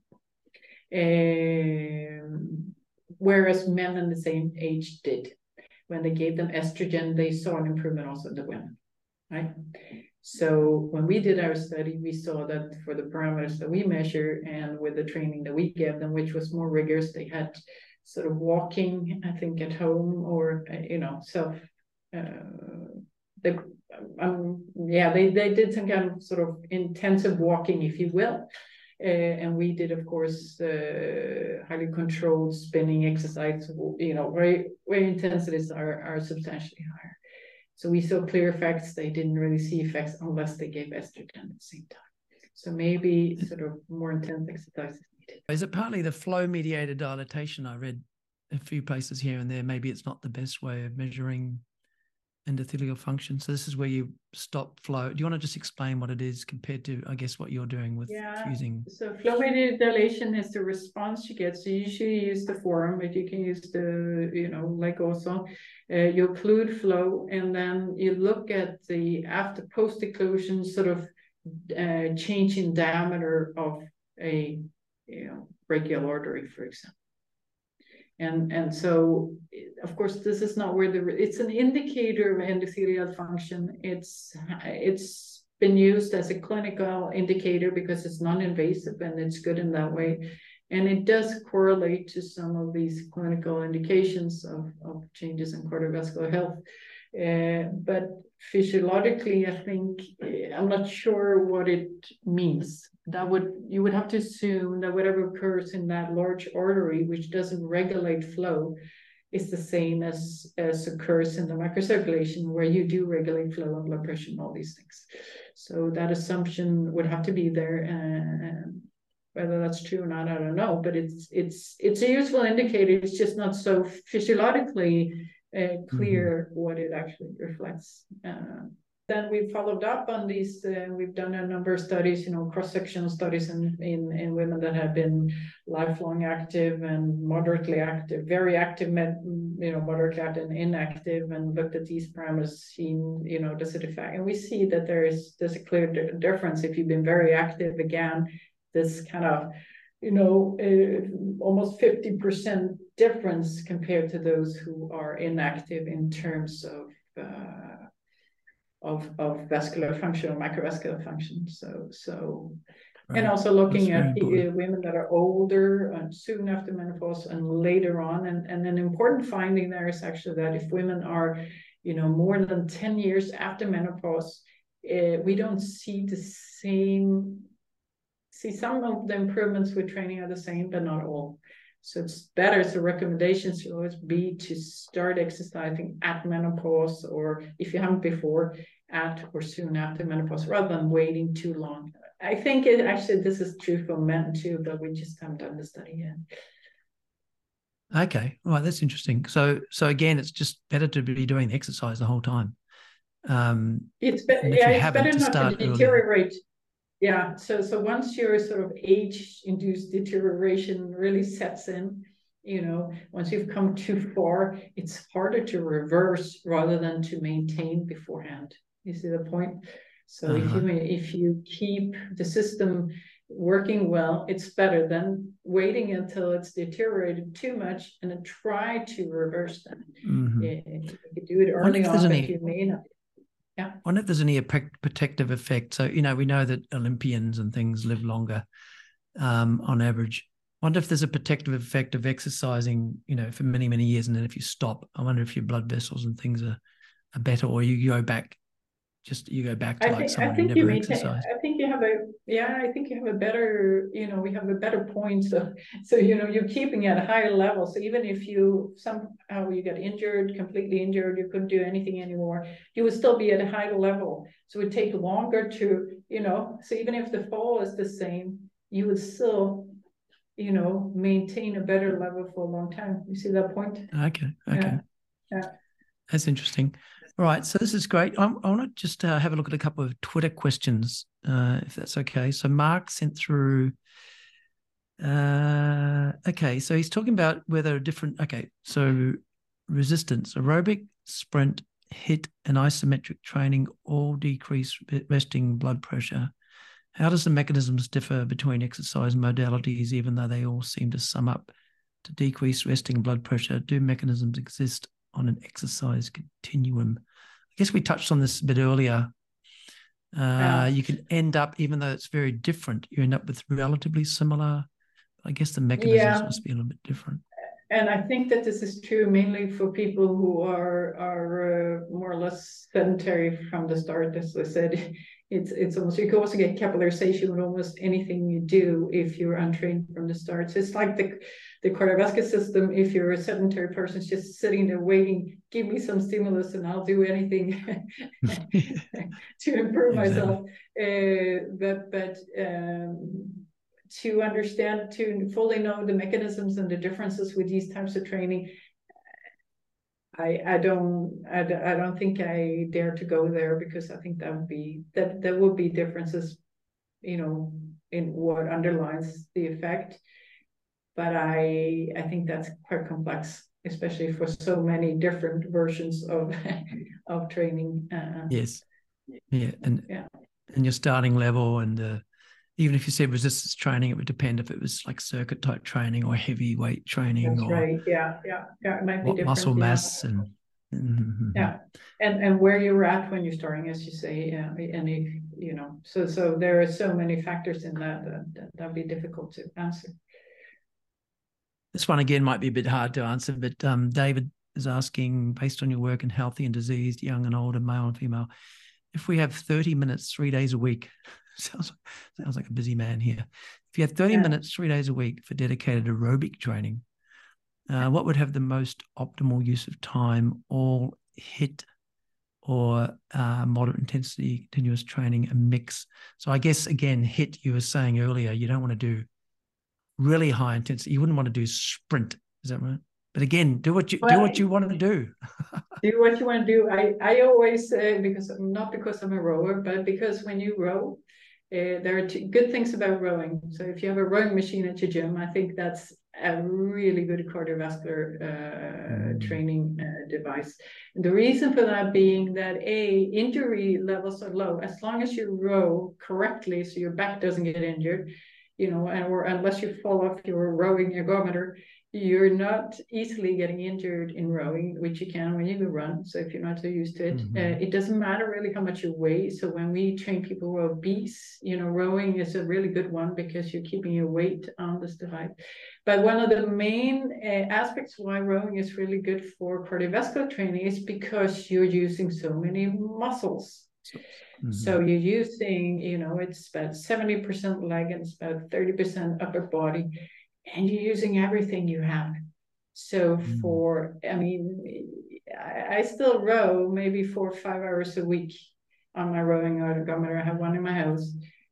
Whereas men in the same age did. When they gave them estrogen, they saw an improvement also in the women. Right. So when we did our study, we saw that for the parameters that we measure and with the training that we gave them, which was more rigorous, they had sort of walking, I think, at home, or they did some kind of sort of intensive walking, if you will. And we did, of course, highly controlled spinning exercise, where intensities are substantially higher. So we saw clear effects. They didn't really see effects unless they gave estrogen at the same time. So maybe sort of more intense exercise is needed. Is it partly the flow-mediated dilatation? I read a few places here and there. Maybe it's not the best way of measuring endothelial function. So this is where you stop flow. Do you want to just explain what it is compared to, I guess, what you're doing with fusing? So flow-mediated dilation is the response you get. So you usually use the forearm, but you can use the, leg also. You occlude flow, and then you look at the after post-occlusion sort of change in diameter of a brachial artery, for example. And so, of course, this is not where it's an indicator of endothelial function. It's been used as a clinical indicator because it's non-invasive and it's good in that way. And it does correlate to some of these clinical indications of changes in cardiovascular health. But physiologically, I think, I'm not sure what it means. You would have to assume that whatever occurs in that large artery, which doesn't regulate flow, is the same as occurs in the microcirculation, where you do regulate flow and blood pressure and all these things. So that assumption would have to be there. Whether that's true or not, I don't know. But it's a useful indicator. It's just not so physiologically clear what it actually reflects. Then we followed up on these. We've done a number of studies, cross-sectional studies in women that have been lifelong active and moderately active, very active, moderately active and inactive, and looked at these parameters, seen, does it affect? And we see that there's a clear difference. If you've been very active, again, this kind of, almost 50% difference compared to those who are inactive in terms of vascular function or microvascular function. So right. And also looking at the women that are older and soon after menopause and later on. And an important finding there is actually that if women are, more than 10 years after menopause, we don't see the same. See, some of the improvements with training are the same, but not all. So it's better. So recommendations should always be to start exercising at menopause, or if you haven't before, at or soon after menopause, rather than waiting too long. I think actually this is true for men too, but we just haven't done the study yet. Okay, all right, that's interesting. So again, it's just better to be doing the exercise the whole time. It's better not to deteriorate. Earlier. Yeah, so once your sort of age-induced deterioration really sets in, once you've come too far, it's harder to reverse rather than to maintain beforehand. You see the point? So if you keep the system working well, it's better than waiting until it's deteriorated too much and then try to reverse that. You could do it early on, but you may not. Yeah. I wonder if there's any protective effect. So, we know that Olympians and things live longer on average. I wonder if there's a protective effect of exercising, for many, many years. And then if you stop, I wonder if your blood vessels and things are better, or you go back to someone who never exercised. I think you have a better, we have a better point. So you're keeping at a higher level. So even if you somehow you get injured, completely injured, you couldn't do anything anymore, you would still be at a higher level. So it would take longer to, so even if the fall is the same, you would still, maintain a better level for a long time. You see that point? Okay. Yeah. That's interesting. All right, so this is great. I want to just have a look at a couple of Twitter questions, if that's okay. So Mark sent through, okay, so he's talking about whether so resistance, aerobic, sprint, HIIT, and isometric training all decrease resting blood pressure. How does the mechanisms differ between exercise modalities, even though they all seem to sum up to decrease resting blood pressure? Do mechanisms exist on an exercise continuum? I guess we touched on this a bit earlier. You can end up, even though it's very different, you end up with relatively similar. I guess the mechanisms must be a little bit different. And I think that this is true mainly for people who are more or less sedentary from the start. As I said, it's almost, you can also get capillarization with almost anything you do if you're untrained from the start. So it's like the cardiovascular system. If you're a sedentary person, it's just sitting there waiting, give me some stimulus and I'll do anything to improve myself. To understand, to fully know the mechanisms and the differences with these types of training, I don't think I dare to go there, because I think there would be differences, in what underlies the effect. But I think that's quite complex, especially for so many different versions of training. Yes, yeah, and your starting level, and even if you said resistance training, it would depend if it was like circuit type training or heavyweight training. That's right. Yeah. It might be different. Muscle mass and and where you're at when you're starting, as you say. Yeah, and if so there are so many factors in that'd be difficult to answer. This one again might be a bit hard to answer, but David is asking, based on your work in healthy and diseased, young and older, male and female, if we have 30 minutes, 3 days a week, sounds like a busy man here. If you had 30 minutes, 3 days a week for dedicated aerobic training, what would have the most optimal use of time? All HIIT or moderate intensity continuous training, a mix? So I guess, again, HIIT, you were saying earlier, you don't want to do really high intensity. You wouldn't want to do sprint. Is that right? But again, do what you want to do. Do what you want to do. I always say, because I'm a rower, but because when you row, there are two good things about rowing. So if you have a rowing machine at your gym, I think that's a really good cardiovascular training device. And the reason for that being that injury levels are low as long as you row correctly, so your back doesn't get injured, or unless you fall off your rowing ergometer, you're not easily getting injured in rowing, which you can when you run. So if you're not so used to it, it doesn't matter really how much you weigh. So when we train people who are obese, rowing is a really good one because you're keeping your weight on this device. But one of the main aspects why rowing is really good for cardiovascular training is because you're using so many muscles. So you're using, it's about 70% leg and it's about 30% upper body. and you're using everything you have. So I still row maybe 4 or 5 hours a week on my rowing ergometer. I have one in my house.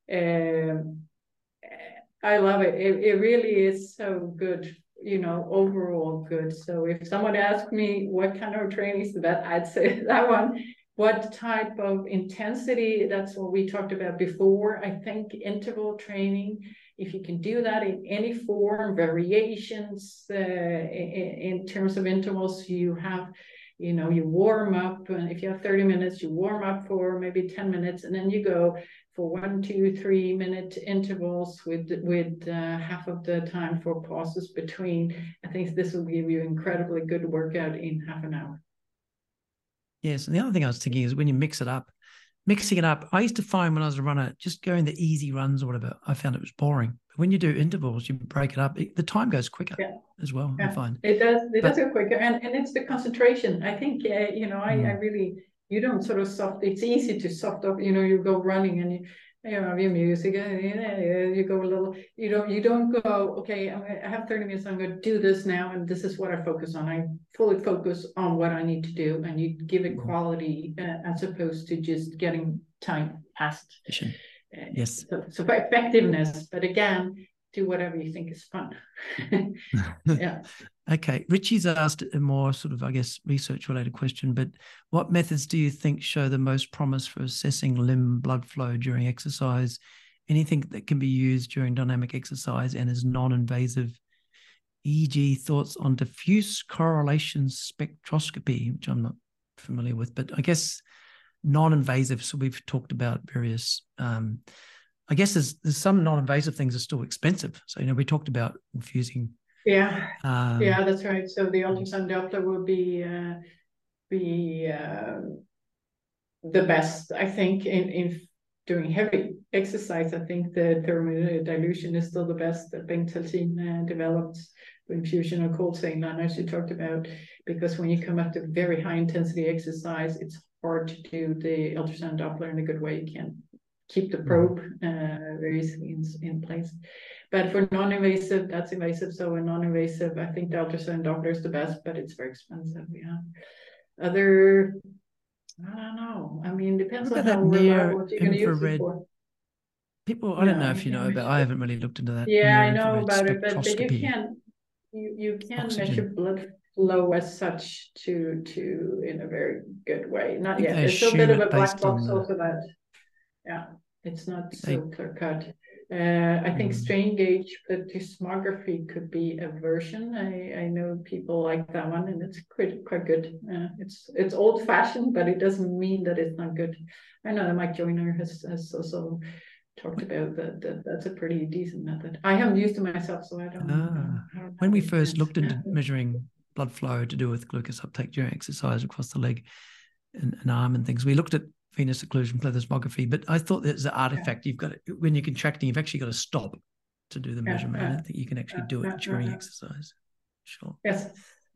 I love it. It really is so good, overall good. So if someone asked me what kind of training is the best, I'd say that one. What type of intensity, that's what we talked about before. I think interval training, if you can do that in any form, variations in terms of intervals, you have, you warm up, and if you have 30 minutes, you warm up for maybe 10 minutes, and then you go for 1, 2, 3 minute intervals with half of the time for pauses between. I think this will give you incredibly good workout in half an hour. Yes, and the other thing I was thinking is when you mixing it up, I used to find when I was a runner, just going the easy runs or whatever, I found it was boring. But when you do intervals, you break it up, the time goes quicker as well, I find. It does go quicker, and it's the concentration. I think, I really, you don't sort of it's easy to soft up, you go running and you have your music, you go a little, you don't go, okay, I have 30 minutes, I'm going to do this now, and this is what I focus on. I fully focus on what I need to do, and you give it quality as opposed to just getting time passed. Yes. So for effectiveness, but again, do whatever you think is fun. Yeah. Okay. Richie's asked a more sort of, I guess, research-related question, but what methods do you think show the most promise for assessing limb blood flow during exercise? Anything that can be used during dynamic exercise and is non-invasive, e.g. thoughts on diffuse correlation spectroscopy, which I'm not familiar with, but I guess non-invasive. So we've talked about various, I guess there's some non-invasive things are still expensive. So, we talked about infusing. Yeah, that's right. So the ultrasound Doppler will be the best, I think, in doing heavy exercise. I think the thermal dilution is still the best that Bengt Hultin developed with infusion of cold saline, as you talked about, because when you come up to very high intensity exercise, it's hard to do the ultrasound Doppler in a good way. You can't keep the probe very easily in place. But for non-invasive, that's invasive. So in non-invasive, I think the ultrasound Doppler is the best, but it's very expensive. Yeah. I don't know. I mean, depends on how reliable what you're going to use it for. People, I don't know if you know, but I haven't really looked into that. Yeah, I know about it, but you can measure blood flow as such to in a very good way. Not yet. There's still a bit of a black box also that. Yeah, it's not so clear cut. I think strain gauge plethysmography could be a version. I know people like that one, and it's quite good. It's old fashioned, but it doesn't mean that it's not good. I know that Mike Joyner has also talked about that. That's a pretty decent method. I haven't used it myself, so I don't know. When we first looked into measuring blood flow to do with glucose uptake during exercise across the leg and arm and things, we looked at venous occlusion plethysmography, but I thought there's an artifact. You've got to, when you're contracting, you've actually got to stop to do the measurement. I don't think you can actually do it during exercise. Sure. Yes.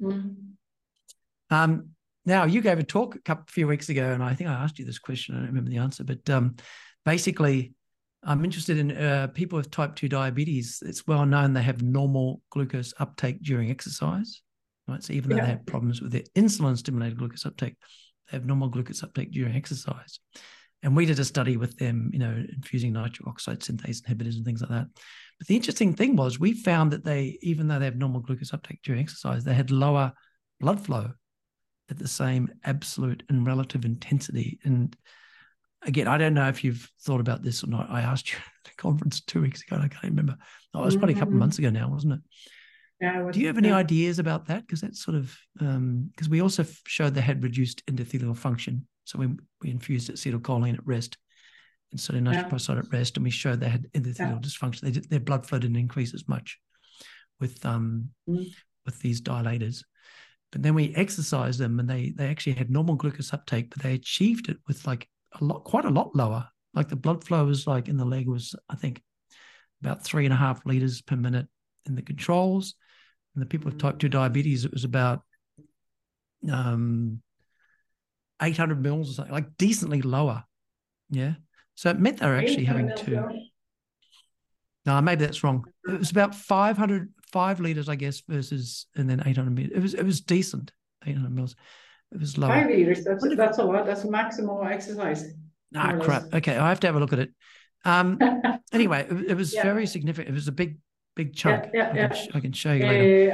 Now you gave a talk a few weeks ago, and I think I asked you this question. I don't remember the answer, but basically, I'm interested in people with type 2 diabetes. It's well known they have normal glucose uptake during exercise. Right? So even though they have problems with their insulin-stimulated glucose uptake, they have normal glucose uptake during exercise. And we did a study with them, infusing nitric oxide synthase inhibitors and things like that. But the interesting thing was we found that even though they have normal glucose uptake during exercise, they had lower blood flow at the same absolute and relative intensity. And again, I don't know if you've thought about this or not. I asked you at the conference 2 weeks ago, and I can't remember. Oh, it was probably a couple of months ago now, wasn't it? Do you have any ideas about that? Because that's sort of, because we also showed they had reduced endothelial function. So we infused acetylcholine at rest and sodium nitroprusside at rest, and we showed they had endothelial dysfunction. Their blood flow didn't increase as much with these dilators. But then we exercised them, and they actually had normal glucose uptake, but they achieved it with quite a lot lower. Like the blood flow was in the leg was, I think, about 3.5 liters per minute in the controls. And the people with type 2 diabetes, it was about 800 mils or something, decently lower. Yeah. So it meant they were actually having to. No, maybe that's wrong. It was about 500 5 liters, I guess, versus, and then 800 mils. It was decent, 800 mils. It was lower. 5 liters, that's a lot. That's maximal exercise. Ah, crap. Okay, I have to have a look at it. Anyway, it was very significant. It was a big chunk. I can show you later.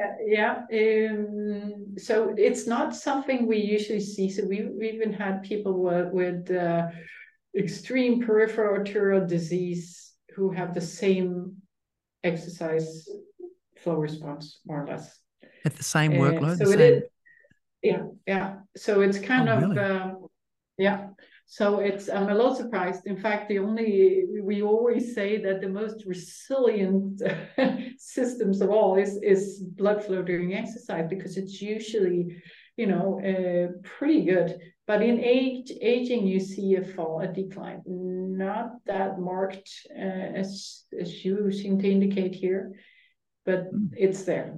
So it's not something we usually see. So we've even had people with extreme peripheral arterial disease who have the same exercise flow response, more or less. At the same workload? So So it's kind of, really? So I'm a little surprised. In fact, we always say that the most resilient systems of all is blood flow during exercise, because it's usually, pretty good. But in aging, you see a decline, not that marked as you seem to indicate here, but it's there.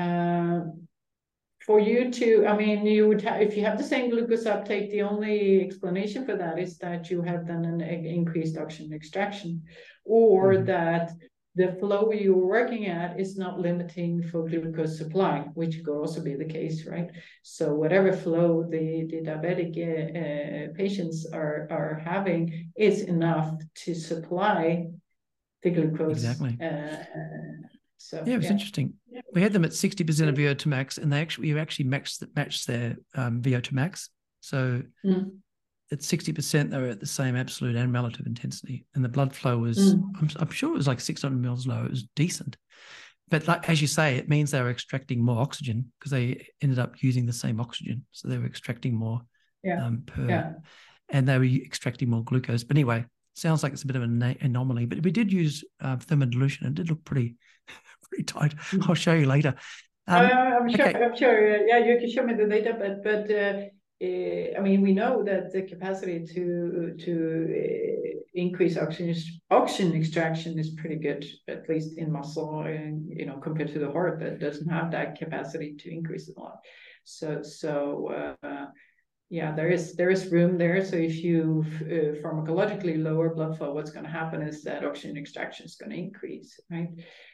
For you to, you would have, if you have the same glucose uptake, the only explanation for that is that you have then an increased oxygen extraction, or that the flow you're working at is not limiting for glucose supply, which could also be the case, right? So whatever flow the diabetic patients are having is enough to supply the glucose. Exactly. So it was interesting. We had them at 60% of VO2 max, and we actually matched their VO2 max. So at 60%, they were at the same absolute and relative intensity, and the blood flow was, I'm sure it was like 600 mils low. It was decent, but like as you say, it means they were extracting more oxygen because they ended up using the same oxygen, so they were extracting more and they were extracting more glucose. But anyway, sounds like it's a bit of an anomaly. But we did use thermodilution, and it did look pretty tight. I'll show you later. I'm sure. Yeah, you can show me the data, but we know that the capacity to increase oxygen extraction is pretty good, at least in muscle, and compared to the heart that doesn't have that capacity to increase it a lot. So there is room there. So if you pharmacologically lower blood flow, what's going to happen is that oxygen extraction is going to increase, right?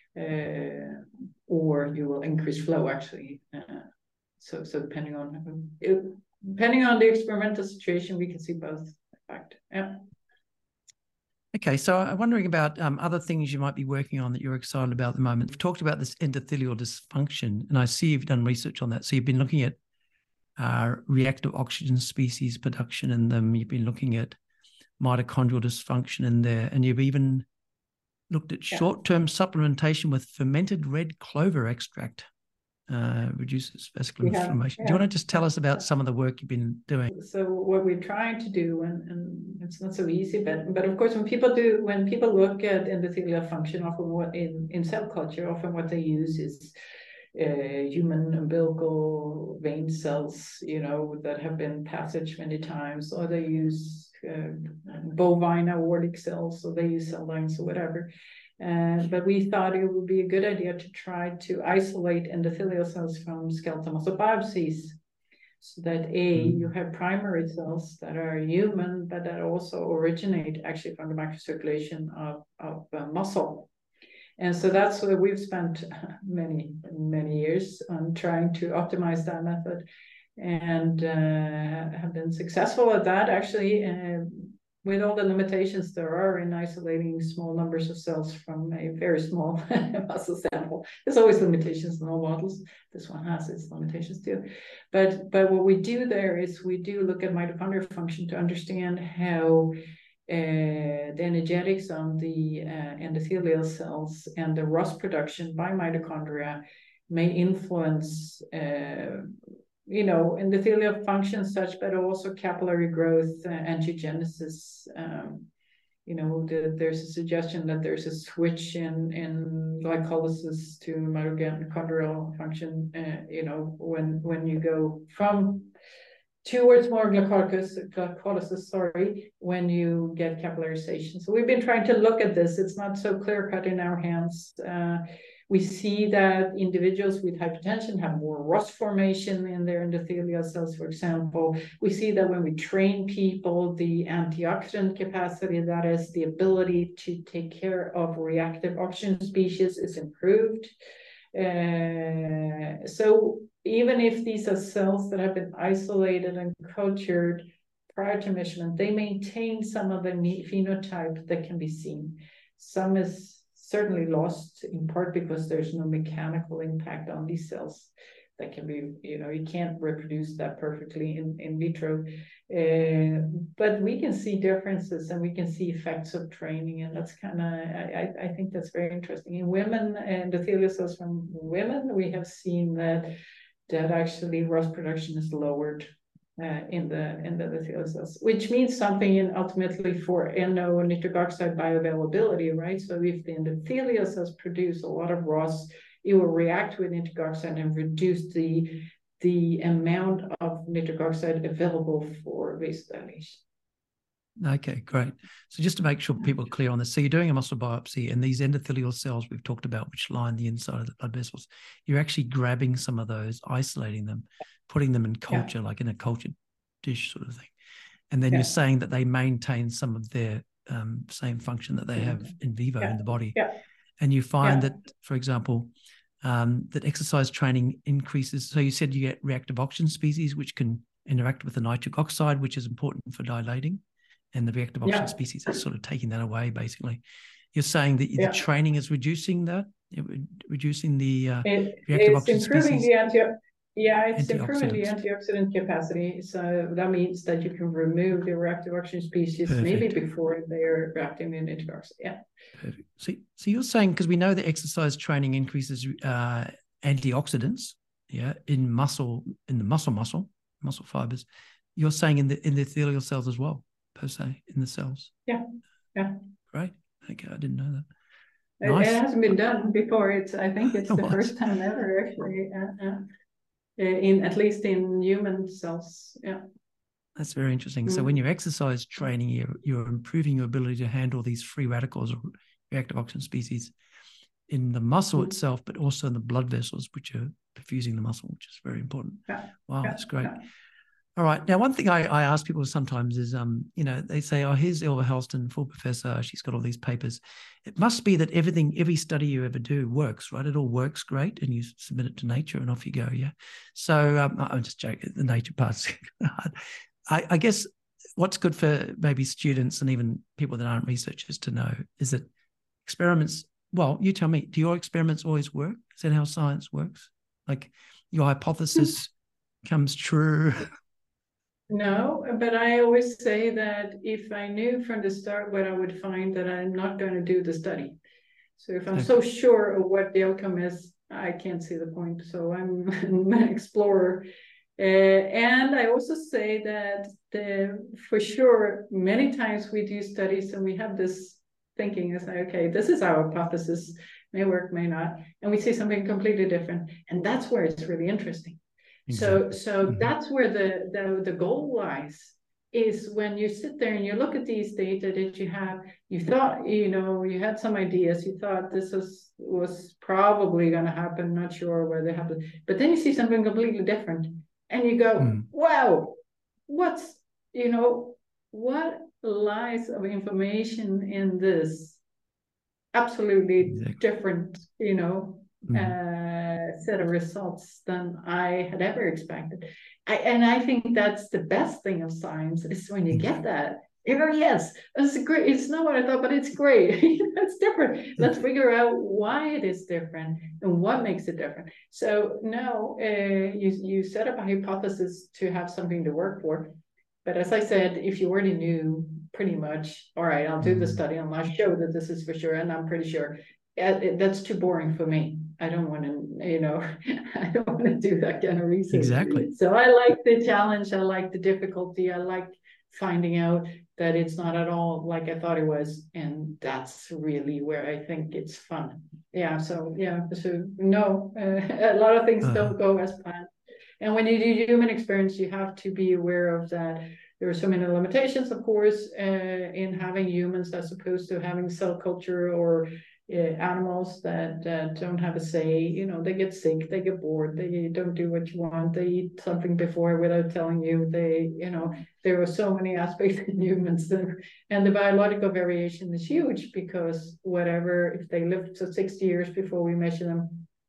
Or you will increase flow actually. So depending on the experimental situation, we can see both effect. Yeah. Okay, so I'm wondering about other things you might be working on that you're excited about at the moment. We've talked about this endothelial dysfunction, and I see you've done research on that. So you've been looking at reactive oxygen species production in them. You've been looking at mitochondrial dysfunction in there, and you've even looked at short-term supplementation with fermented red clover extract, reduces vascular inflammation. Do you want to just tell us about some of the work you've been doing? So what we're trying to do, and it's not so easy, but of course when people look at endothelial function, often what in cell culture, often what they use is human umbilical vein cells, that have been passaged many times, or they use bovine aortic cells, or they use cell lines or whatever. But we thought it would be a good idea to try to isolate endothelial cells from skeletal muscle biopsies, so that you have primary cells that are human, but that also originate actually from the microcirculation of muscle. And so that's what we've spent many years on trying to optimize that method, and have been successful at that, actually, with all the limitations there are in isolating small numbers of cells from a very small muscle sample. There's always limitations in all models. This one has its limitations too. But what we do there is we do look at mitochondrial function to understand how the energetics on the endothelial cells and the ROS production by mitochondria may influence endothelial function such, but also capillary growth, angiogenesis. There's a suggestion that there's a switch in glycolysis to mitochondrial function, when you go towards more glycolysis, when you get capillarization. So we've been trying to look at this. It's not so clear cut in our hands. We see that individuals with hypertension have more ROS formation in their endothelial cells, for example. We see that when we train people, the antioxidant capacity, that is the ability to take care of reactive oxygen species, is improved. So even if these are cells that have been isolated and cultured prior to measurement, they maintain some of the phenotype that can be seen. Some is certainly lost, in part because there's no mechanical impact on these cells that can be, you can't reproduce that perfectly in vitro. But we can see differences and we can see effects of training, and that's kind of, I think that's very interesting. In women, endothelial cells from women, we have seen that actually ROS production is lowered in the endothelial cells, which means something ultimately for NO nitric oxide bioavailability, right? So if the endothelial cells produce a lot of ROS, it will react with nitric oxide and reduce the amount of nitric oxide available for vasodilation. Okay, great. So just to make sure people are clear on this, so you're doing a muscle biopsy, and these endothelial cells we've talked about, which line the inside of the blood vessels, you're actually grabbing some of those, isolating them, putting them in culture, like in a cultured dish sort of thing. And then you're saying that they maintain some of their same function that they have in vivo in the body. And you find that, for example, that exercise training increases. So you said you get reactive oxygen species, which can interact with the nitric oxide, which is important for dilating. And the reactive oxygen species is sort of taking that away, basically. You're saying that the training is reducing that, reducing the reactive oxygen species. It's improving the antioxidant capacity. So that means that you can remove the reactive oxygen species maybe before they're reacting with nitric oxide. Perfect. So you're saying, because we know that exercise training increases antioxidants, in the muscle fibers. You're saying in the endothelial cells as well, per se, in the cells. Yeah. Great. Okay, I didn't know that. Nice. It hasn't been done before. I think it's the first time ever, actually. At least in human cells. That's very interesting. So when you're exercise training, you're improving your ability to handle these free radicals or reactive oxygen species in the muscle itself, but also in the blood vessels, which are perfusing the muscle, which is very important. Wow, that's great. All right. Now, one thing I ask people sometimes is, they say, oh, here's Ylva Halston, full professor. She's got all these papers. It must be that every study you ever do works, right? It all works great, and you submit it to Nature and off you go, So I'm just joking. The Nature part's hard. I guess what's good for maybe students and even people that aren't researchers to know is that experiments, well, you tell me, do your experiments always work? Is that how science works? Like your hypothesis comes true? No, but I always say that if I knew from the start what I would find, that I'm not going to do the study. So if I'm so sure of what the outcome is, I can't see the point. So I'm an explorer. And I also say that for sure, many times we do studies and we have this thinking, is like, okay, this is our hypothesis, may work, may not, and we see something completely different. And that's where it's really interesting. Exactly. So that's where the goal lies, is when you sit there and you look at these data that you thought, you had some ideas, you thought this was probably going to happen, not sure whether it happened, but then you see something completely different and you go, wow, what lies of information in this absolutely different, set of results than I had ever expected. I think that's the best thing of science, is when you get that. Yes, that's great. It's not what I thought, but it's great. It's different. Let's figure out why it is different and what makes it different. So no, you set up a hypothesis to have something to work for. But as I said, if you already knew pretty much, all right, I'll do the study and I'll show that this is for sure, and I'm pretty sure, that's too boring for me. I don't want to, I don't want to do that kind of research. Exactly. So I like the challenge. I like the difficulty. I like finding out that it's not at all like I thought it was. And that's really where I think it's fun. So no, a lot of things don't go as planned. And when you do human experience, you have to be aware of that. There are so many limitations, of course, in having humans as opposed to having cell culture or animals that don't have a say. They get sick, they get bored, they don't do what you want, they eat something before without telling you. There are so many aspects in humans, and the biological variation is huge, because if they lived to 60 years before we measure them,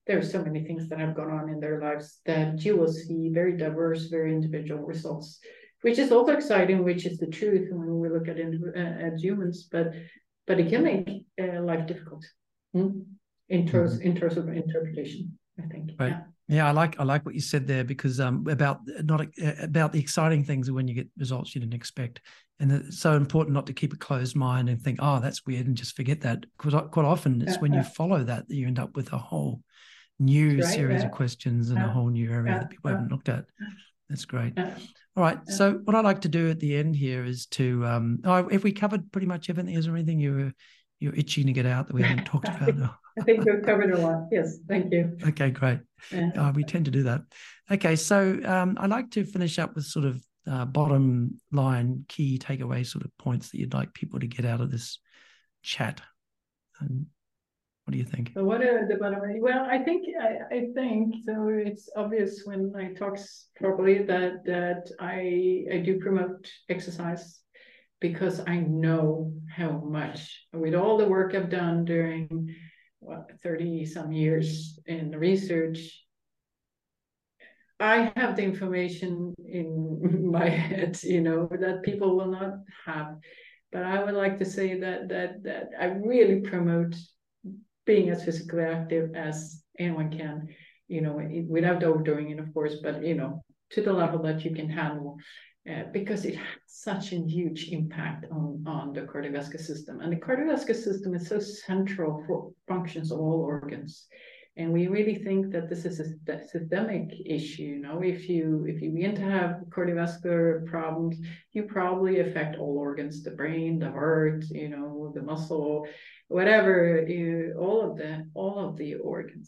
there are so many things that have gone on in their lives that you will see very diverse, very individual results, which is also exciting, which is the truth when we look at humans, but it can make life difficult in terms of interpretation, I think. Right. Yeah, I like what you said there, because about the exciting things when you get results you didn't expect, and it's so important not to keep a closed mind and think, oh, that's weird, and just forget that, because quite often it's when you follow that you end up with a whole new series of questions and a whole new area that people haven't looked at. That's great. All right. So what I'd like to do at the end here is to, have we covered pretty much everything? Is there anything you're itching to get out that we haven't talked about? I think we've covered a lot. Yes, thank you. Okay, great. We tend to do that. Okay, so I'd like to finish up with sort of bottom line key takeaway sort of points that you'd like people to get out of this chat. And what do you think? So what are the bottom line? Well, I think so. It's obvious when I talk properly that I do promote exercise, because I know how much, with all the work I've done during 30 some years in research, I have the information in my head, that people will not have. But I would like to say that I really promote being as physically active as anyone can, without overdoing it, of course, but, to the level that you can handle, because it has such a huge impact on the cardiovascular system. And the cardiovascular system is so central for functions of all organs. And we really think that this is a systemic issue. If you begin to have cardiovascular problems, you probably affect all organs, the brain, the heart, the muscle, whatever, all of the organs.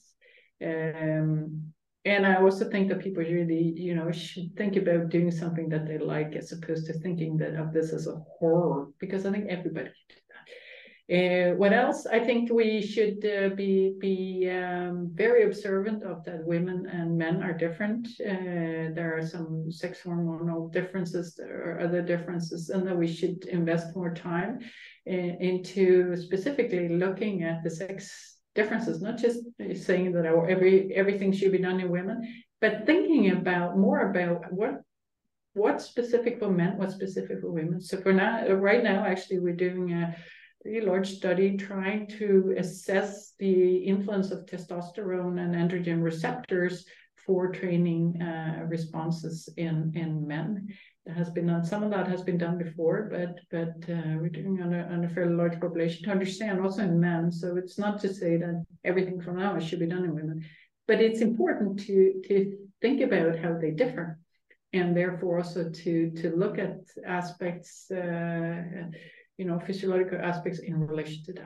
And I also think that people really, should think about doing something that they like, as opposed to thinking of this as a horror, because I think everybody can do that. What else? I think we should be very observant of that women and men are different. There are some sex hormonal differences, there are other differences, and that we should invest more time into specifically looking at the sex differences, not just saying that everything should be done in women, but thinking more about what's specific for men, what's specific for women. So right now, actually, we're doing a pretty large study trying to assess the influence of testosterone and androgen receptors for training responses in men. Has been done. Some of that has been done before, but we're doing on a fairly large population to understand also in men. So it's not to say that everything from now should be done in women, but it's important to think about how they differ, and therefore also to look at aspects, physiological aspects in relation to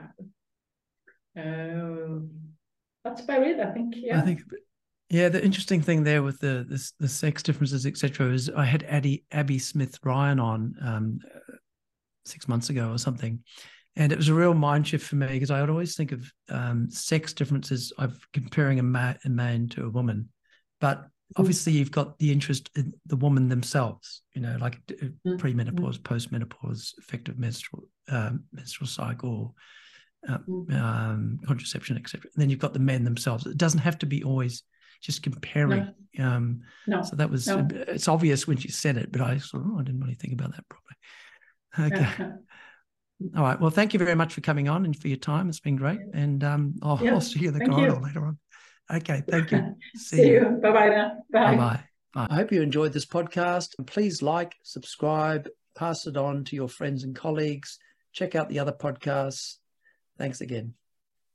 that. That's about it, I think. Yeah. I think. Yeah, the interesting thing there with the sex differences, etc., is I had Abby Smith Ryan on 6 months ago or something, and it was a real mind shift for me, because I would always think of sex differences of comparing a man to a woman, but obviously you've got the interest in the woman themselves, like premenopause, postmenopause, effective menstrual cycle, contraception, etc. And then you've got the men themselves. It doesn't have to be always just comparing. No. So that was, it's obvious when you said it, but I didn't really think about that properly. Okay. All right. Well, thank you very much for coming on and for your time. It's been great. And I'll see you in the corridor later on. Okay. Thank you. See you. Bye-bye now. Bye. Bye-bye. Bye. I hope you enjoyed this podcast. Please like, subscribe, pass it on to your friends and colleagues. Check out the other podcasts. Thanks again.